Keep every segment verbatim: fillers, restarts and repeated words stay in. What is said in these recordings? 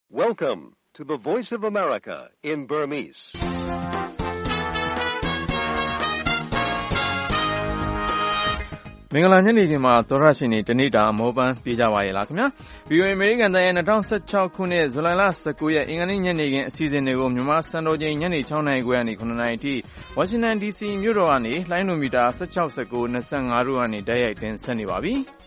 Welcome to the Voice of America in Burmese. ။မင်္ဂလာညနေခင်းမှာသောရရှင်တွေတနေ့တာမောပန်းပြေးကြပါရဲ့လားခင်ဗျာ။ ဗီ အို အေ အမေရိကန်တိုင်းရဲ့၂၀၁၆ခုနှစ်ဇူလိုင်လ၁၉ရက်အင်္ဂါနေ့ညနေခင်းအစီအစဉ်တွေကိုမြန်မာစံတော်ချိန်ညနေ၆နာရီခွဲကနေ၇နာရီအထိဝါရှင်တန်ဒီစီမြို့တော်ကနေလှိုင်းလိုမီတာ၁၆ ၁၉ ၂၅တို့ကနေတိုက်ရိုက်တင်ဆက်နေပါပြီ။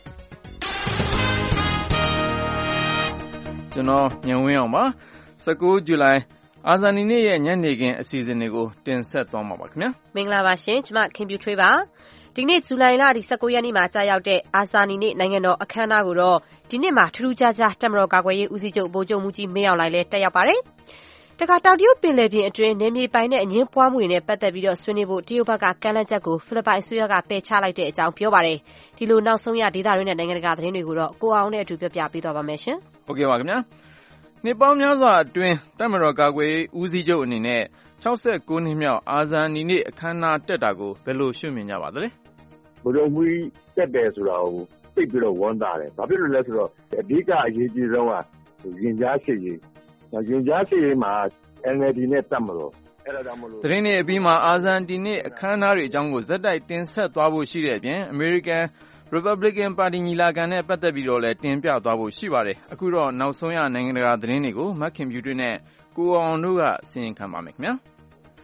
ကျွန်တော်ညံဝင်းအောင်ပါ။၁၉ဇူလိုင်အာဇာနည်နေ့ရဲ့ညနေခင်းအစီအစဉ်တွေကိုတင်ဆက်သွားမှာပါခင်ဗျာ။မင်္ဂလာပါရှင်။ကျွန်မခင်ပြူထွေးပါ။ဒီနေ့ဇူလိုင်လ၁၉ရက်နေ့မှာကြာရောက်တဲ့အာဇာနည်နေ့နိုင်ငံတော်အခမ်းအနားကိုတော့ဒီနှစ်မှာထူးထူးခြားခြားတပ်မတော်ကာကွယ်ရေးဦးစီးချုပ်ဗိုလ်ချုပ်မှူးကြီးမင်းအောင်လှိုင်လည်းတက်ရောက်ပါတယ်။တခါတောင်တရုတ်ပင်လယ်ပြင်အတွင်းနယ်မြေပိုင်တဲ့အငင်းပွားမှုတွေနဲ့ပတ်သက်ပြီးတော့ဆွေးနွေးဖို့တရုတ်ဘက်ကကမ်းလှမ်းချက်ကိုဖိလစ်ပိုင်အစိုးရကပယ်ချလိုက်တဲ့အကြောင်းပြောပါတယ်။ဒီလိုနောက်ဆုံးရဒေသတွင်းနဲ့နိုင်ငံတကာသတင်းတွေကိုတော့ကိုအောင်နဲ့အတူပြောပြပေးသွားပါမယ်ရှင်။ဟုတ်ကဲ့ပါခင်ဗျာ။နှစ်ပေါင်းများစွာအတွင်းတပ်မတော်ကာကွယ်ရေးဦးစီးချုပ်အနေနဲ့၆၉နှစ်မြောက်အာဇာနည်နေ့အခမ်းအနားတက်တာကိုဘယ်လိုရှုမြင်ကြပါသလဲဘုရားမူတက်တယ်ဆိုတာကိုသိပြီးတော့ဝမ်းသာတယ်။ဘာဖြစ်လို့လဲဆိုတော့အဓိကအရေးကြီးဆုံးကရင်ကြားရှိရေး။ရင်ကြားရှိရေးမှာ အန်အယ်လ်ဒီ နဲ့တက်မလို့အဲ့ဒါကြောင့်မလို့သတင်းတွေအပြီးမှာအာဇာနည်နေ့အခမ်းအနားတွေအကြောင်းကိုဇက်တိုက်တင်ဆက်သွားဖို့ရှိတဲ့အပြင် American Republican ပါတီညီလာခံနဲ့ပတ်သက်ပြီးတော့လည်းတင်ပြသွားဖို့ရှိပါတယ်။အခုတော့နောက်ဆုံးရနိုင်ငံတကာသတင်းတွေကိုမခင်ဖြူတွင်းနဲ့ကိုအောင်တို့ကစီရင်ခံပါမယ်ခင်ဗျာ။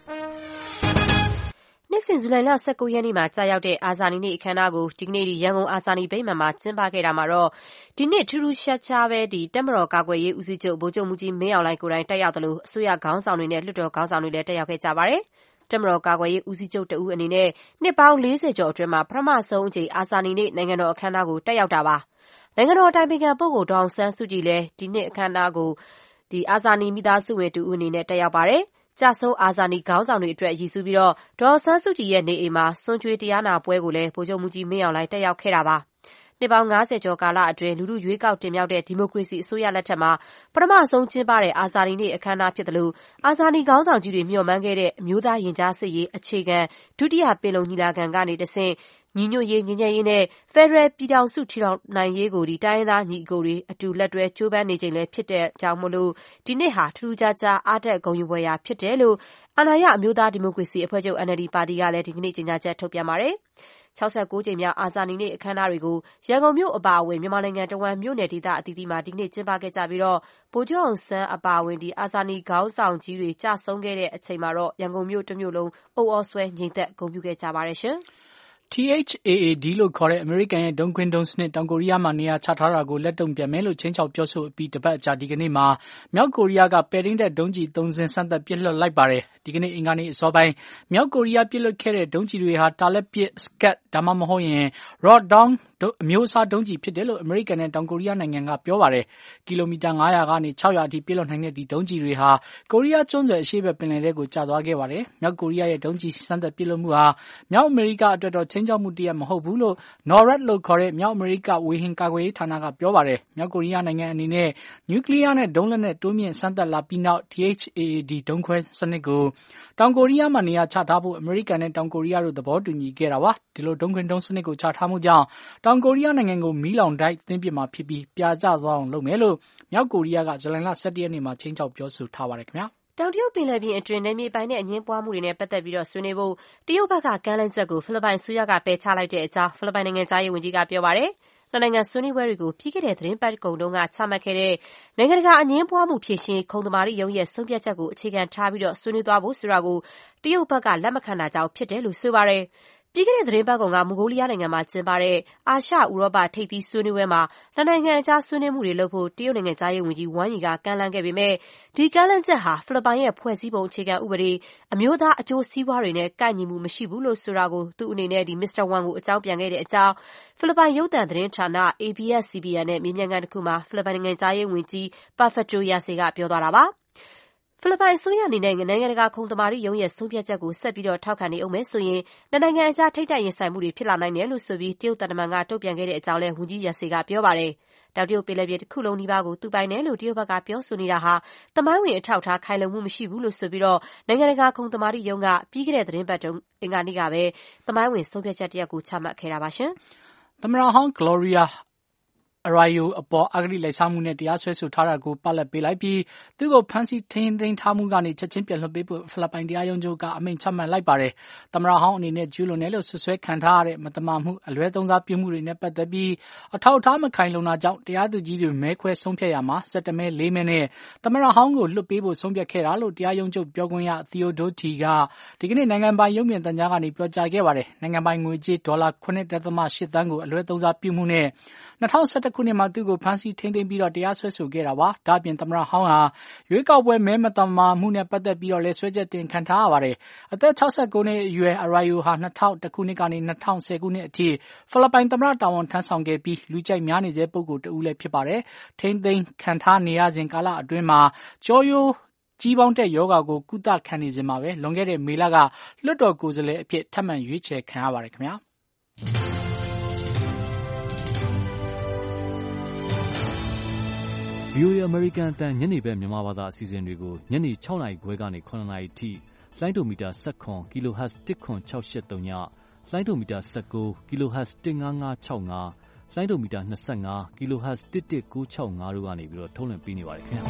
နှစ်စဉ်ဇူလိုင်လ၁၉ရက်နေ့မှာကြာရောက်တဲ့အာဇာနည်နေ့အခမ်းအနားကိုဒီကနေ့ရန်ကုန်အာဇာနည်ဗိမာန်မှာကျင်းပခဲ့တာမှာတော့ဒီနှစ်ထူးထူးခြားခြားပဲဒီတပ်မတော်ကာကွယ်ရေးဦးစီးချုပ်ဗိုလ်ချုပ်မှူးကြီးမင်းအောင်လှိုင်ကိုယ်တိုင်တက်ရောက်တယ်လို့အစိုးရခေါင်းဆောင်တွေနဲ့လွှတ်တော်ခေါင်းဆောင်တွေလည်းတက်ရောက်ခဲ့ကြပါတယ်။တပ်မတော်ကာကွယ်ရေးဦးစီးချုပ်တဦးအနေနဲ့နှစ်ပေါင်း၄၀ကျော်အတွင်းမှာပထမဆုံးအကြိမ်အာဇာနည်နေ့နိုင်ငံတော်အခမ်းအနားကိုတက်ရောက်တာပါ။နိုင်ငံတော်အတိုင်ပင်ခံပုဂ္ဂိုလ်ဒေါ်အောင်ဆန်းစုကြည်လည်းဒီနှစ်အခမ်းအနားကိုဒီအာဇာနည်မိသားစုဝင်တဦးအနေနဲ့တက်ရောက်ပါတယ်။ကျဆုံးအာဇာနည်ခေါင်းဆောင်တွေအတွက်ရည်စူးပြီးတော့ဒေါ်အောင်ဆန်းစုကြည်ရဲ့နေအိမ်မှာဆွမ်းကြွေးတရားနာပွဲကိုလည်းဗိုလ်ချုပ်မှူးကြီးမင်းအောင်လှိုင်တက်ရောက်ခဲ့တာပါ။နှစ်ပေါင်း၅၀ကျော်ကာလအတွင်းလူထုရွေးကောက်တင်မြှောက်တဲ့ဒီမိုကရေစီအစိုးရလက်ထက်မှာပထမဆုံးကျင်းပတဲ့အာဇာနည်နေ့အခမ်းအနားဖြစ်တယ်လို့အာဇာနည်ခေါင်းဆောင်ကြီးတွေမျှော်မှန်းခဲ့တဲ့အမျိုးသားရင်ကြားစစ်ရေးအခြေခံဒုတိယပင်လုံညီလာခံကနေတဆင့်ညီညွတ်ရေးငြိမ်းချမ်းရေးနဲ့ဖက်ဒရယ်ပြည်ထောင်စုထူထောင်နိုင်ရေးကိုဒီတိုင်းရင်းသားညီအကိုတွေအတူလက်တွဲကြိုးပမ်းနေချိန်လည်းဖြစ်တဲ့အကြောင်းမို့လို့ဒီနှစ်ဟာထူးထူးခြားခြားအားတက်ဂုဏ်ယူဖွယ်ရာဖြစ်တယ်လို့အာဏာရအမျိုးသားဒီမိုကရေစီအဖွဲ့ချုပ် အန်အယ်လ်ဒီ ပါတီကလည်းဒီကနေ့ကြေညာချက်ထုတ်ပြန်ပါတယ်။၆၉ကြိမ်မြောက်အာဇာနည်နေ့အခမ်းအနားတွေကိုရန်ကုန်မြို့အပါအဝင်မြန်မာနိုင်ငံတဝန်းမြို့နယ်ဒေသအသီးသီးမှာဒီကနေ့ကျင်းပခဲ့ကြပြီးတော့ဗိုလ်ချုပ်အောင်ဆန်းအပါအဝင်ဒီအာဇာနည်ခေါင်းဆောင်ကြီးတွေကြဆုံးခဲ့တဲ့အချိန်မှာတော့ရန်ကုန်မြို့တစ်မြို့လုံးအုပ်အောဆွဲငြိမ်သက်ဂုဏ်ပြုခဲ့ကြပါတယ်ရှင်။ T H A A D လို့ခေါ်တဲ့အမေရိကန်ရဲ့ဒုံးခွင်းဒုံးစနစ်တောင်ကိုရီးယားမှာနေရာချထားတာကိုလက်တုံ့ပြန်မယ်လို့ချင်းချောက်ပြောဆိုအပြီးတပတ်အကြာဒီကနေ့မှာမြောက်ကိုရီးယားကပဲ့ထိန်းတဲ့ဒုံးကျည်သုံးစင်းစမ်းသပ်ပစ်လွှတ်လိုက်ပါတယ်။ဒီကနေ့အင်္ဂါနေ့အစောပိုင်းမြောက်ကိုရီးယားပစ်လွှတ်ခဲ့တဲ့ဒုံးကျည်တွေဟာတာလက်ပစ် Scud ဒါမှမဟုတ်ရင် Rodong အမျိုးအစားဒုံးကျည်ဖြစ်တယ်လို့အမေရိကန်နဲ့တောင်ကိုရီးယားနိုင်ငံကပြောပါတယ်။ကီလိုမီတာ၅ရာကနေ၆ရာအထိပစ်လွှတ်နိုင်တဲ့ဒီဒုံးကျည်တွေဟာကိုရီးယားကျွန်းဆွယ်အရှေ့ဘက်ပင်လယ်ထဲကိုကျသွားခဲ့ပါတယ်။မြောက်ကိုရီးယားရဲ့ဒုံးကျည်စမ်းသပ်ပစ်လွှတ်မှုဟာမြောက်အမေရိကအတွက်တော့ချင်းချောက်မှုတရက်မဟုတ်ဘူးလို့ NORAD လို့ခေါ်တဲ့မြောက်အမေရိကဝေဟင်ကာကွယ်ရေးဌာနကပြောပါတယ်။မြောက်ကိုရီးယားနိုင်ငံအနေနဲ့နျူကလ িয়ার နဲ့ဒုံးလက်နက်တိုးမြင့်စမ်းသပ်လာပြီးနောက် T H A A D ဒုံးခွဲစနစ်ကိုတောင်ကိုရီးယားမှာနေရာချထားဖို့အမေရိကန်နဲ့တောင်ကိုရီးယားတို့သဘောတူညီခဲ့တာပါ။ဒီလိုဒုံးခွင်းဒုံးစနစ်ကိုချထားမှုကြောင့်တောင်ကိုရီးယားနိုင်ငံကိုမီးလောင်တိုက်သွင်းပစ်မှာဖြစ်ပြီးပြာကျသွားအောင်လုပ်မယ်လို့မြောက်ကိုရီးယားကဇူလိုင်လ၁၁ရက်နေ့မှာချင်းချောက်ပြောဆိုထားပါတယ်ခင်ဗျာ။တောင်တရုတ်ပင်လယ်ပြင်အတွင်းနယ်မြေပိုင်တဲ့အငြင်းပွားမှုတွေနဲ့ပတ်သက်ပြီးတော့ဆွေးနွေးဖို့တရုတ်ဘက်ကကမ်းလှမ်းချက်ကိုဖိလစ်ပိုင်အစိုးရကပယ်ချလိုက်တဲ့အကြောင်းဖိလစ်ပိုင်နိုင်ငံသားရေးဝန်ကြီးကပြောပါတယ်။နှစ်နိုင်ငံဆွေးနွေးပွဲတွေကိုပြီးခဲ့တဲ့သတင်းပတ်ကုန်တုန်းကချမှတ်ခဲ့တဲ့နိုင်ငံတကာအငြင်းပွားမှုဖြေရှင်းခုံသမာဓိရုံးရဲ့ဆုံးဖြတ်ချက်ကိုအခြေခံထားပြီးတော့ဆွေးနွေးသွားဖို့ဆိုတာကိုတရုတ်ဘက်ကလက်မခံတာကြောင့်ဖြစ်တယ်လို့ဆိုပါတယ်။ပြီးခဲ့တဲ့သတင်းပတ်ကုန်ကမွန်ဂိုလီးယားနိုင်ငံမှာကျင်းပတဲ့အာရှဥရောပထိပ်သီးဆွေးနွေးပွဲမှာနှစ်နိုင်ငံအကြားဆွေးနွေးမှုတွေလုပ်ဖို့တရုတ်နိုင်ငံသားရေးဝန်ကြီးဝမ်ယီကကမ်းလှမ်းခဲ့ပေမဲ့ဒီကမ်းလှမ်းချက်ဟာဖိလစ်ပိုင်ရဲ့ဖွဲ့စည်းပုံအခြေခံဥပဒေအမျိုးသားအကျိုးစီးပွားတွေနဲ့ကိုက်ညီမှုမရှိဘူးလို့ဆိုတာကိုသူ့အနေနဲ့ဒီမစ္စတာဝမ်ကိုအကြောင်းပြန်ခဲ့တဲ့အကြောင်းဖိလစ်ပိုင်ရုပ်သံသတင်းဌာန A B S C B N နဲ့မေးမြန်းခန်းတစ်ခုမှာဖိလစ်ပိုင်နိုင်ငံသားရေးဝန်ကြီးပါဖက်တိုယာစီကပြောသွားတာပါ။ဖိလစ်ပိုင်အစိုးရအနေနဲ့နိုင်ငံတကာခုံသမာဓိရုံးရဲ့ဆုံးဖြတ်ချက်ကိုဆက်ပြီးတော့ထောက်ခံနေအောင်မယ်ဆိုရင်နှစ်နိုင်ငံအကြားထိပ်တိုက်ရင်ဆိုင်မှုတွေဖြစ်လာနိုင်တယ်လို့ဆိုပြီးတရုတ်တမန်ကတုံ့ပြန်ခဲ့တဲ့အကြောင်းလဲဝန်ကြီးယာစီကပြောပါတယ်။တောင်တရုတ်ပင်လယ်ပြင်တစ်ခုလုံးနီးပါးကိုသူပိုင်တယ်လို့တရုတ်ဘက်ကပြောဆိုနေတာဟာသမိုင်းဝင်အထောက်အထားခိုင်လုံမှုမရှိဘူးလို့ဆိုပြီးတော့နိုင်ငံတကာခုံသမာဓိရုံးကပြီးခဲ့တဲ့သတင်းပတ်တုန်းအင်္ဂါနေ့ကပဲသမိုင်းဝင်ဆုံးဖြတ်ချက်တစ်ရပ်ကိုချမှတ်ခဲ့တာပါရှင်။သမ္မတဟောင်း Gloria Arroyo အပေါ်အဂတိလိုက်စားမှုနဲ့တရားစွဲဆိုထားတာကိုပလတ်ပေးလိုက်ပြီးသူ့ကိုဖမ်းဆီးထိန်းသိမ်းထားမှုကနေချက်ချင်းပြန်လွှတ်ပေးဖို့ဖိလစ်ပိုင်တရားရုံးချုပ်ကအမိန့်ချမှတ်လိုက်ပါတယ်။သမ္မတဟောင်းအနေနဲ့ကျူးလွန်တယ်လို့ဆွဆွဲခံထားရတဲ့မတမာမှုအလွဲသုံးစားပြုမှုတွေနဲ့ပတ်သက်ပြီးအထောက်အထားမခိုင်လုံတာကြောင့်တရားသူကြီးတွေမဲခွဲဆုံးဖြတ်ရမှာစက်တမဲလေးမဲနဲ့သမ္မတဟောင်းကိုလွှတ်ပေးဖို့ဆုံးဖြတ်ခဲ့တာလို့တရားရုံးချုပ်ပြောခွင့်ရ Theodore T ကဒီကနေ့နိုင်ငံပိုင်ရုပ်မြင်သံကြားကနေပြောကြားခဲ့ပါတယ်။နိုင်ငံပိုင်ငွေကြေးဒေါ်လာ ခုနစ်ဒသမ ရှစ် သန်းကိုအလွဲသုံးစားပြုမှုနဲ့၂၀၁၁ခုနှစ်မှာသူ့ကိုဖမ်းဆီးထိန်းသိမ်းပြီးတော့တရားစွဲဆိုခဲ့တာပါ။ဒါ့အပြင်သမ္မတဟောင်းဟာရွေးကောက်ပွဲမဲမတမာမှုနဲ့ပတ်သက်ပြီးတော့လဲဆွဲချက်တင်ခံထားရပါတယ်။အသက်၆၉နှစ်အရွယ် Arroyo ဟာ၂၀၀၁ခုနှစ်ကနေ၂၀၁၀ခုနှစ်အထိဖိလစ်ပိုင်သမ္မတတာဝန်ထမ်းဆောင်ခဲ့ပြီးလူကြိုက်များနေစေပုဂ္ဂိုလ်တဦးလည်းဖြစ်ပါတယ်။ထိန်းသိမ်းခံထားနေရစဉ်ကာလအတွင်းမှာကြောရိုးကြီးပေါင်းတဲ့ယောဂါကိုကုသခံနေစဉ်မှာပဲလွန်ခဲ့တဲ့မေလကလွှတ်တော်ကိုယ်စားလှယ်အဖြစ်ထပ်မံရွေးချယ်ခံရပါတယ်ခင်ဗျာ။ဗီအိုအေ American အသံညနေဘက်မြန်မာဘာသာအစီအစဉ်တွေကိုညနေ၆နာရီခွဲကနေ၇နာရီအထိလိုင်းဒိုမီတာ၁၇ kHz တစ်ခွန်၆၈၃ညလိုင်းဒိုမီတာ၁၉ kHz တစ်၅၅၆၅လိုင်းဒိုမီတာ၂၅ kHz တစ်တစ်၉၆၅တို့ကနေပြီးတော့ထုတ်လွှင့်ပေးနေပါတယ်ခင်ဗျာ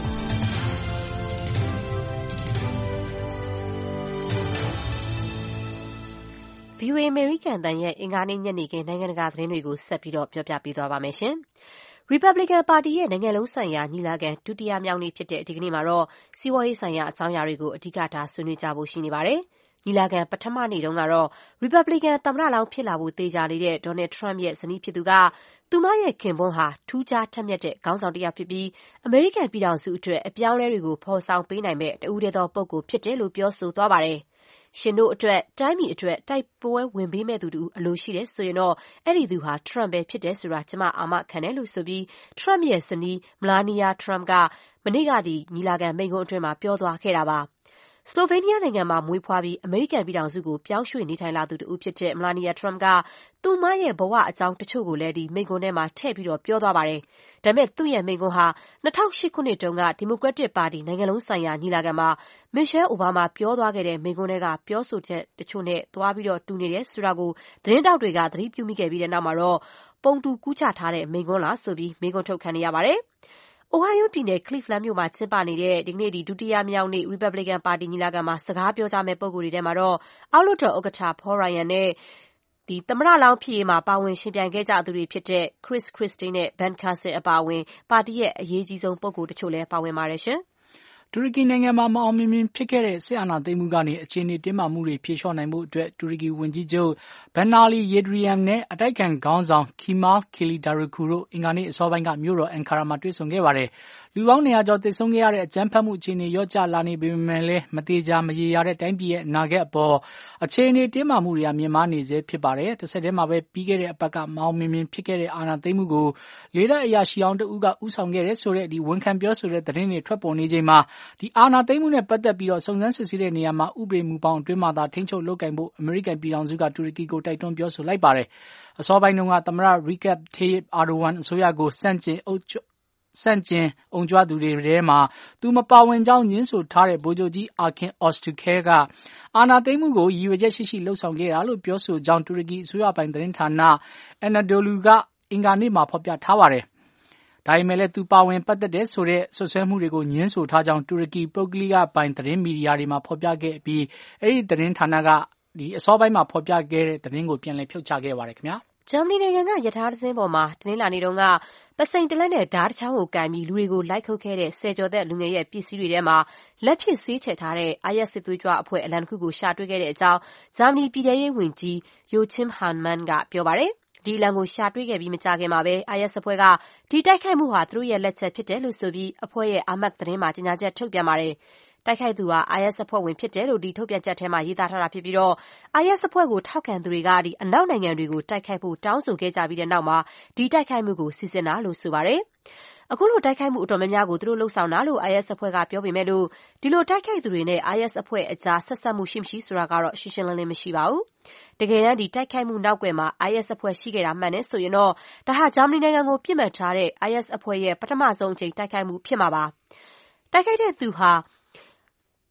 ဗီအိုအေ American အသံရဲ့အင်္ဂါနေ့ညနေခင်းနိုင်ငံတကာသတင်းတွေကိုဆက်ပြီးတော့ပြောပြပေးသွားပါမယ်ရှင်။ Republican ပါတီရဲ့နိုင်ငံလုံးဆိုင်ရာညီလာခံဒုတိယမြောက်နေ့ဖြစ်တဲ့ဒီကနေ့မှာတော့စီးပွားရေးဆိုင်ရာအကြောင်းအရာတွေကိုအဓိကထားဆွေးနွေးကြဖို့ရှိနေပါတယ်။ညီလာခံပထမနေ့တုန်းကတော့ Republican သမ္မတလောင်းဖြစ်လာဖို့သေချာနေတဲ့ Donald Trump ရဲ့ဇနီးဖြစ်သူကသူမရဲ့ခင်ပွန်းဟာထူးခြားထက်မြက်တဲ့ခေါင်းဆောင်တစ်ယောက်ဖြစ်ပြီးအမေရိကန်ပြည်ထောင်စုအတွက်အပြောင်းအလဲတွေကိုဖော်ဆောင်ပေးနိုင်မဲ့တဦးတည်းသောပုဂ္ဂိုလ်ဖြစ်တယ်လို့ပြောဆိုသွားပါတယ်။ရှင်တို့အတွက်တိုင်းပြည်အတွက်တိုက်ပွဲဝင်ပေးမဲ့သူတူအလိုရှိတယ်ဆိုရင်တော့အဲ့ဒီသူဟာ Trump ပဲဖြစ်တယ်ဆိုတာကျမအာမခံတယ်လို့ဆိုပြီး Trump ရဲ့ဇနီး Melania Trump ကမနေ့ကဒီညီလာခံမိန့်ခွန်းအတွင်းမှာပြောသွားခဲ့တာပါ။ စလိုဗေးနီးယားနိုင်ငံမှာမွေးဖွားပြီးအမေရိကန်ပြည်ထောင်စုကိုပြောင်းရွှေ့နေထိုင်လာသူတူဖြစ်တဲ့ Melania Trump ကသူမရဲ့ဘဝအကြောင်းတချို့ကိုလည်းဒီမိန့်ခွန်းထဲမှာထည့်ပြီးတော့ပြောသွားပါတယ်။ဒါပေမဲ့သူ့ရဲ့မိန့်ခွန်းဟာ၂၀၀၈ခုနှစ်တုန်းကဒီမိုကရက်တစ်ပါတီနိုင်ငံလုံးဆိုင်ရာညီလာခံမှာ Michelle Obama ပြောသွားခဲ့တဲ့မိန့်ခွန်းထဲကပြောဆိုချက်တချို့နဲ့သွားပြီးတော့တူနေတယ်ဆိုတာကိုသတင်းတောက်တွေကသတိပြုမိခဲ့ပြီးတဲ့နောက်မှာတော့ပုံတူကူးချထားတဲ့မိန့်ခွန်းလားဆိုပြီးမိန့်ခွန်းထုတ်ခံနေရပါတယ်။ Ohio ပြည်နယ် Cleveland မြို့မှာကျင်းပနေတဲ့ဒီကနေ့ဒီဒုတိယမြောက်နေ့ Republican ပါတီညီလာခံမှာစကားပြောကြမယ့်ပုဂ္ဂိုလ်တွေထဲမှာတော့အောက်လွှတ်တော်ဥက္ကဋ္ဌ Paul Ryan နဲ့ဒီသမ္မတလောင်းဖြစ်ရေးမှာပါဝင်ရှင်ပြိုင်ခဲ့ကြသူတွေဖြစ်တဲ့ Chris Christie နဲ့ Ben Carson အပါအဝင်ပါတီရဲ့အရေးကြီးဆုံးပုဂ္ဂိုလ်တချို့လည်းပါဝင်ပါတယ်ရှင်။တူရကီနိုင်ငံမှာမအောင်မြင်မြင်ဖြစ်ခဲ့တဲ့စစ်အာဏာသိမ်းမှုကနေအခြေအနေတင်းမာမှုတွေဖြေလျှော့နိုင်ဖို့အတွက်တူရကီဝန်ကြီးချုပ် Binali Yildirim နဲ့အတိုက်အခံခေါင်းဆောင် Kemal Kılıçdaroğlu တို့အင်္ဂါနေ့အစောပိုင်းကမြို့တော်အန်ကာရာမှာတွေ့ဆုံခဲ့ပါတယ်။လူပေါင်းနေရာကျော်သေဆုံးခဲ့ရတဲ့အကြမ်းဖက်မှုအခြေအနေလျော့ကျလာနေပေမဲ့လည်းမတေချာမရေရာတဲ့တိုင်းပြည်ရဲ့အနာဂတ်အပေါ်အခြေအနေတင်းမာမှုတွေကမြင့်မားနေစေဖြစ်ပါတယ်။တစ်ဆက်တည်းမှာပဲပြီးခဲ့တဲ့အပတ်ကမအောင်မြင်မြင်ဖြစ်ခဲ့တဲ့အာဏာသိမ်းမှုကိုလေးတပ်အရာရှိအောင်တဦးကဥဆောင်ခဲ့တဲ့ဆိုတဲ့ဒီဝန်ခံပြောဆိုတဲ့သတင်းတွေထွက်ပေါ်နေချိန်မှာဒီအာဏာသိမ်းမှုနဲ့ပတ်သက်ပြီးတော့စုံစမ်းစစ်ဆေးတဲ့နေရာမှာဥပဒေမူပေါင်းအတွင်းမှာသာထိန်းချုပ်လုပ်ကိုင်ဖို့အမေရိကန်ပြည်ထောင်စုကတူရကီကိုတိုက်တွန်းပြောဆိုလိုက်ပါတယ်။အစောပိုင်းတုန်းကသမ္မတ Recep Tayyip Erdogan အစိုးရကိုစန့်ကျင်အုပ်ချုပ်စန့်ကျင်အုံကြွသူတွေထဲမှာသူမပါဝင်ကြောင်းညင်းဆိုထားတဲ့ဗိုလ်ချုပ်ကြီး Akin Öztürk ကအာဏာသိမ်းမှုကိုရည်ရွယ်ချက်ရှိရှိလှုပ်ဆောင်ခဲ့တာလို့ပြောဆိုကြောင်းတူရကီအစိုးရပိုင်သတင်းဌာန Anadolu ကအင်္ဂါနေ့မှာဖော်ပြထားပါတယ်။ဒါပေမဲ့လည်းသူပါဝင်ပတ်သက်တဲ့ဆိုတဲ့ဆွဆွဲမှုတွေကိုညင်းဆိုထားကြောင်းတူရကီပုဂ္ဂလိကပိုင်သတင်းမီဒီယာတွေမှာဖော်ပြခဲ့ပြီးအဲ့ဒီသတင်းဌာနကဒီအစောပိုင်းမှာဖော်ပြခဲ့တဲ့သတင်းကိုပြန်လည်ဖြုတ်ချခဲ့ပါတယ်ခင်ဗျာ။ဂျာမနီနိုင်ငံကရထားတစ်စင်းပေါ်မှာတနင်္လာနေ့တုန်းကပစိန်တလက်နဲ့ဓားတစ်ချောင်းကိုကင်ပြီးလူတွေကိုလိုက်ခုတ်ခဲ့တဲ့ဆယ်ကျော်သက်လူငယ်ရဲ့ပစ္စည်းတွေထဲမှာလက်ဖြစ်ဆေးချယ်ထားတဲ့အိုင်အက်စ်စစ်သွေးကြွအဖွဲ့အလံတစ်ခုကိုရှာတွေ့ခဲ့တဲ့အကြောင်းဂျာမနီပြည်ထရေးဝန်ကြီး Joachim Heimann ကပြောပါတယ်။ဒီအလံကိုရှာတွေ့ခဲ့ပြီးမကြာခင်မှာပဲ အိုင်အက်စ်အဖွဲ့ကဒီတိုက်ခိုက်မှုဟာသူတို့ရဲ့လက်ချက်ဖြစ်တယ်လို့ဆိုပြီးအဖွဲ့ရဲ့အာမတ်သတင်းမှာကြေညာချက်ထုတ်ပြန်ပါတယ်။တိုက်ခိုက်သူဟာ အိုင်အက်စ် အဖွဲ့ဝင်ဖြစ်တယ်လို့ဒီထုတ်ပြန်ချက်ထဲမှာရေးသားထားတာဖြစ်ပြီးတော့ အိုင်အက်စ် အဖွဲ့ကိုထောက်ခံသူတွေကဒီအနောက်နိုင်ငံတွေကိုတိုက်ခိုက်ဖို့တောင်းဆိုခဲ့ကြပြီးတဲ့နောက်မှာဒီတိုက်ခိုက်မှုကိုစီစဉ်တာလို့ဆိုပါတယ်။အခုလိုတိုက်ခိုက်မှုအတော်များများကိုသူတို့လှုပ်ဆောင်တာလို့ အိုင်အက်စ် အဖွဲ့ကပြောပေမဲ့လို့ဒီလိုတိုက်ခိုက်သူတွေနဲ့ အိုင်အက်စ် အဖွဲ့အကြားဆက်စပ်မှုရှိမရှိဆိုတာကတော့ရှင်းရှင်းလင်းလင်းမရှိပါဘူး။တကယ်တမ်းဒီတိုက်ခိုက်မှုနောက်ကွယ်မှာ အိုင်အက်စ် အဖွဲ့ရှိခဲ့တာမှန်တယ်ဆိုရင်တော့ဒါဟာဂျာမနီနိုင်ငံကိုပြစ်မှတ်ထားတဲ့ အိုင်အက်စ် အဖွဲ့ရဲ့ပထမဆုံးအကြိမ်တိုက်ခိုက်မှုဖြစ်မှာပါ။တိုက်ခိုက်တဲ့သူဟာ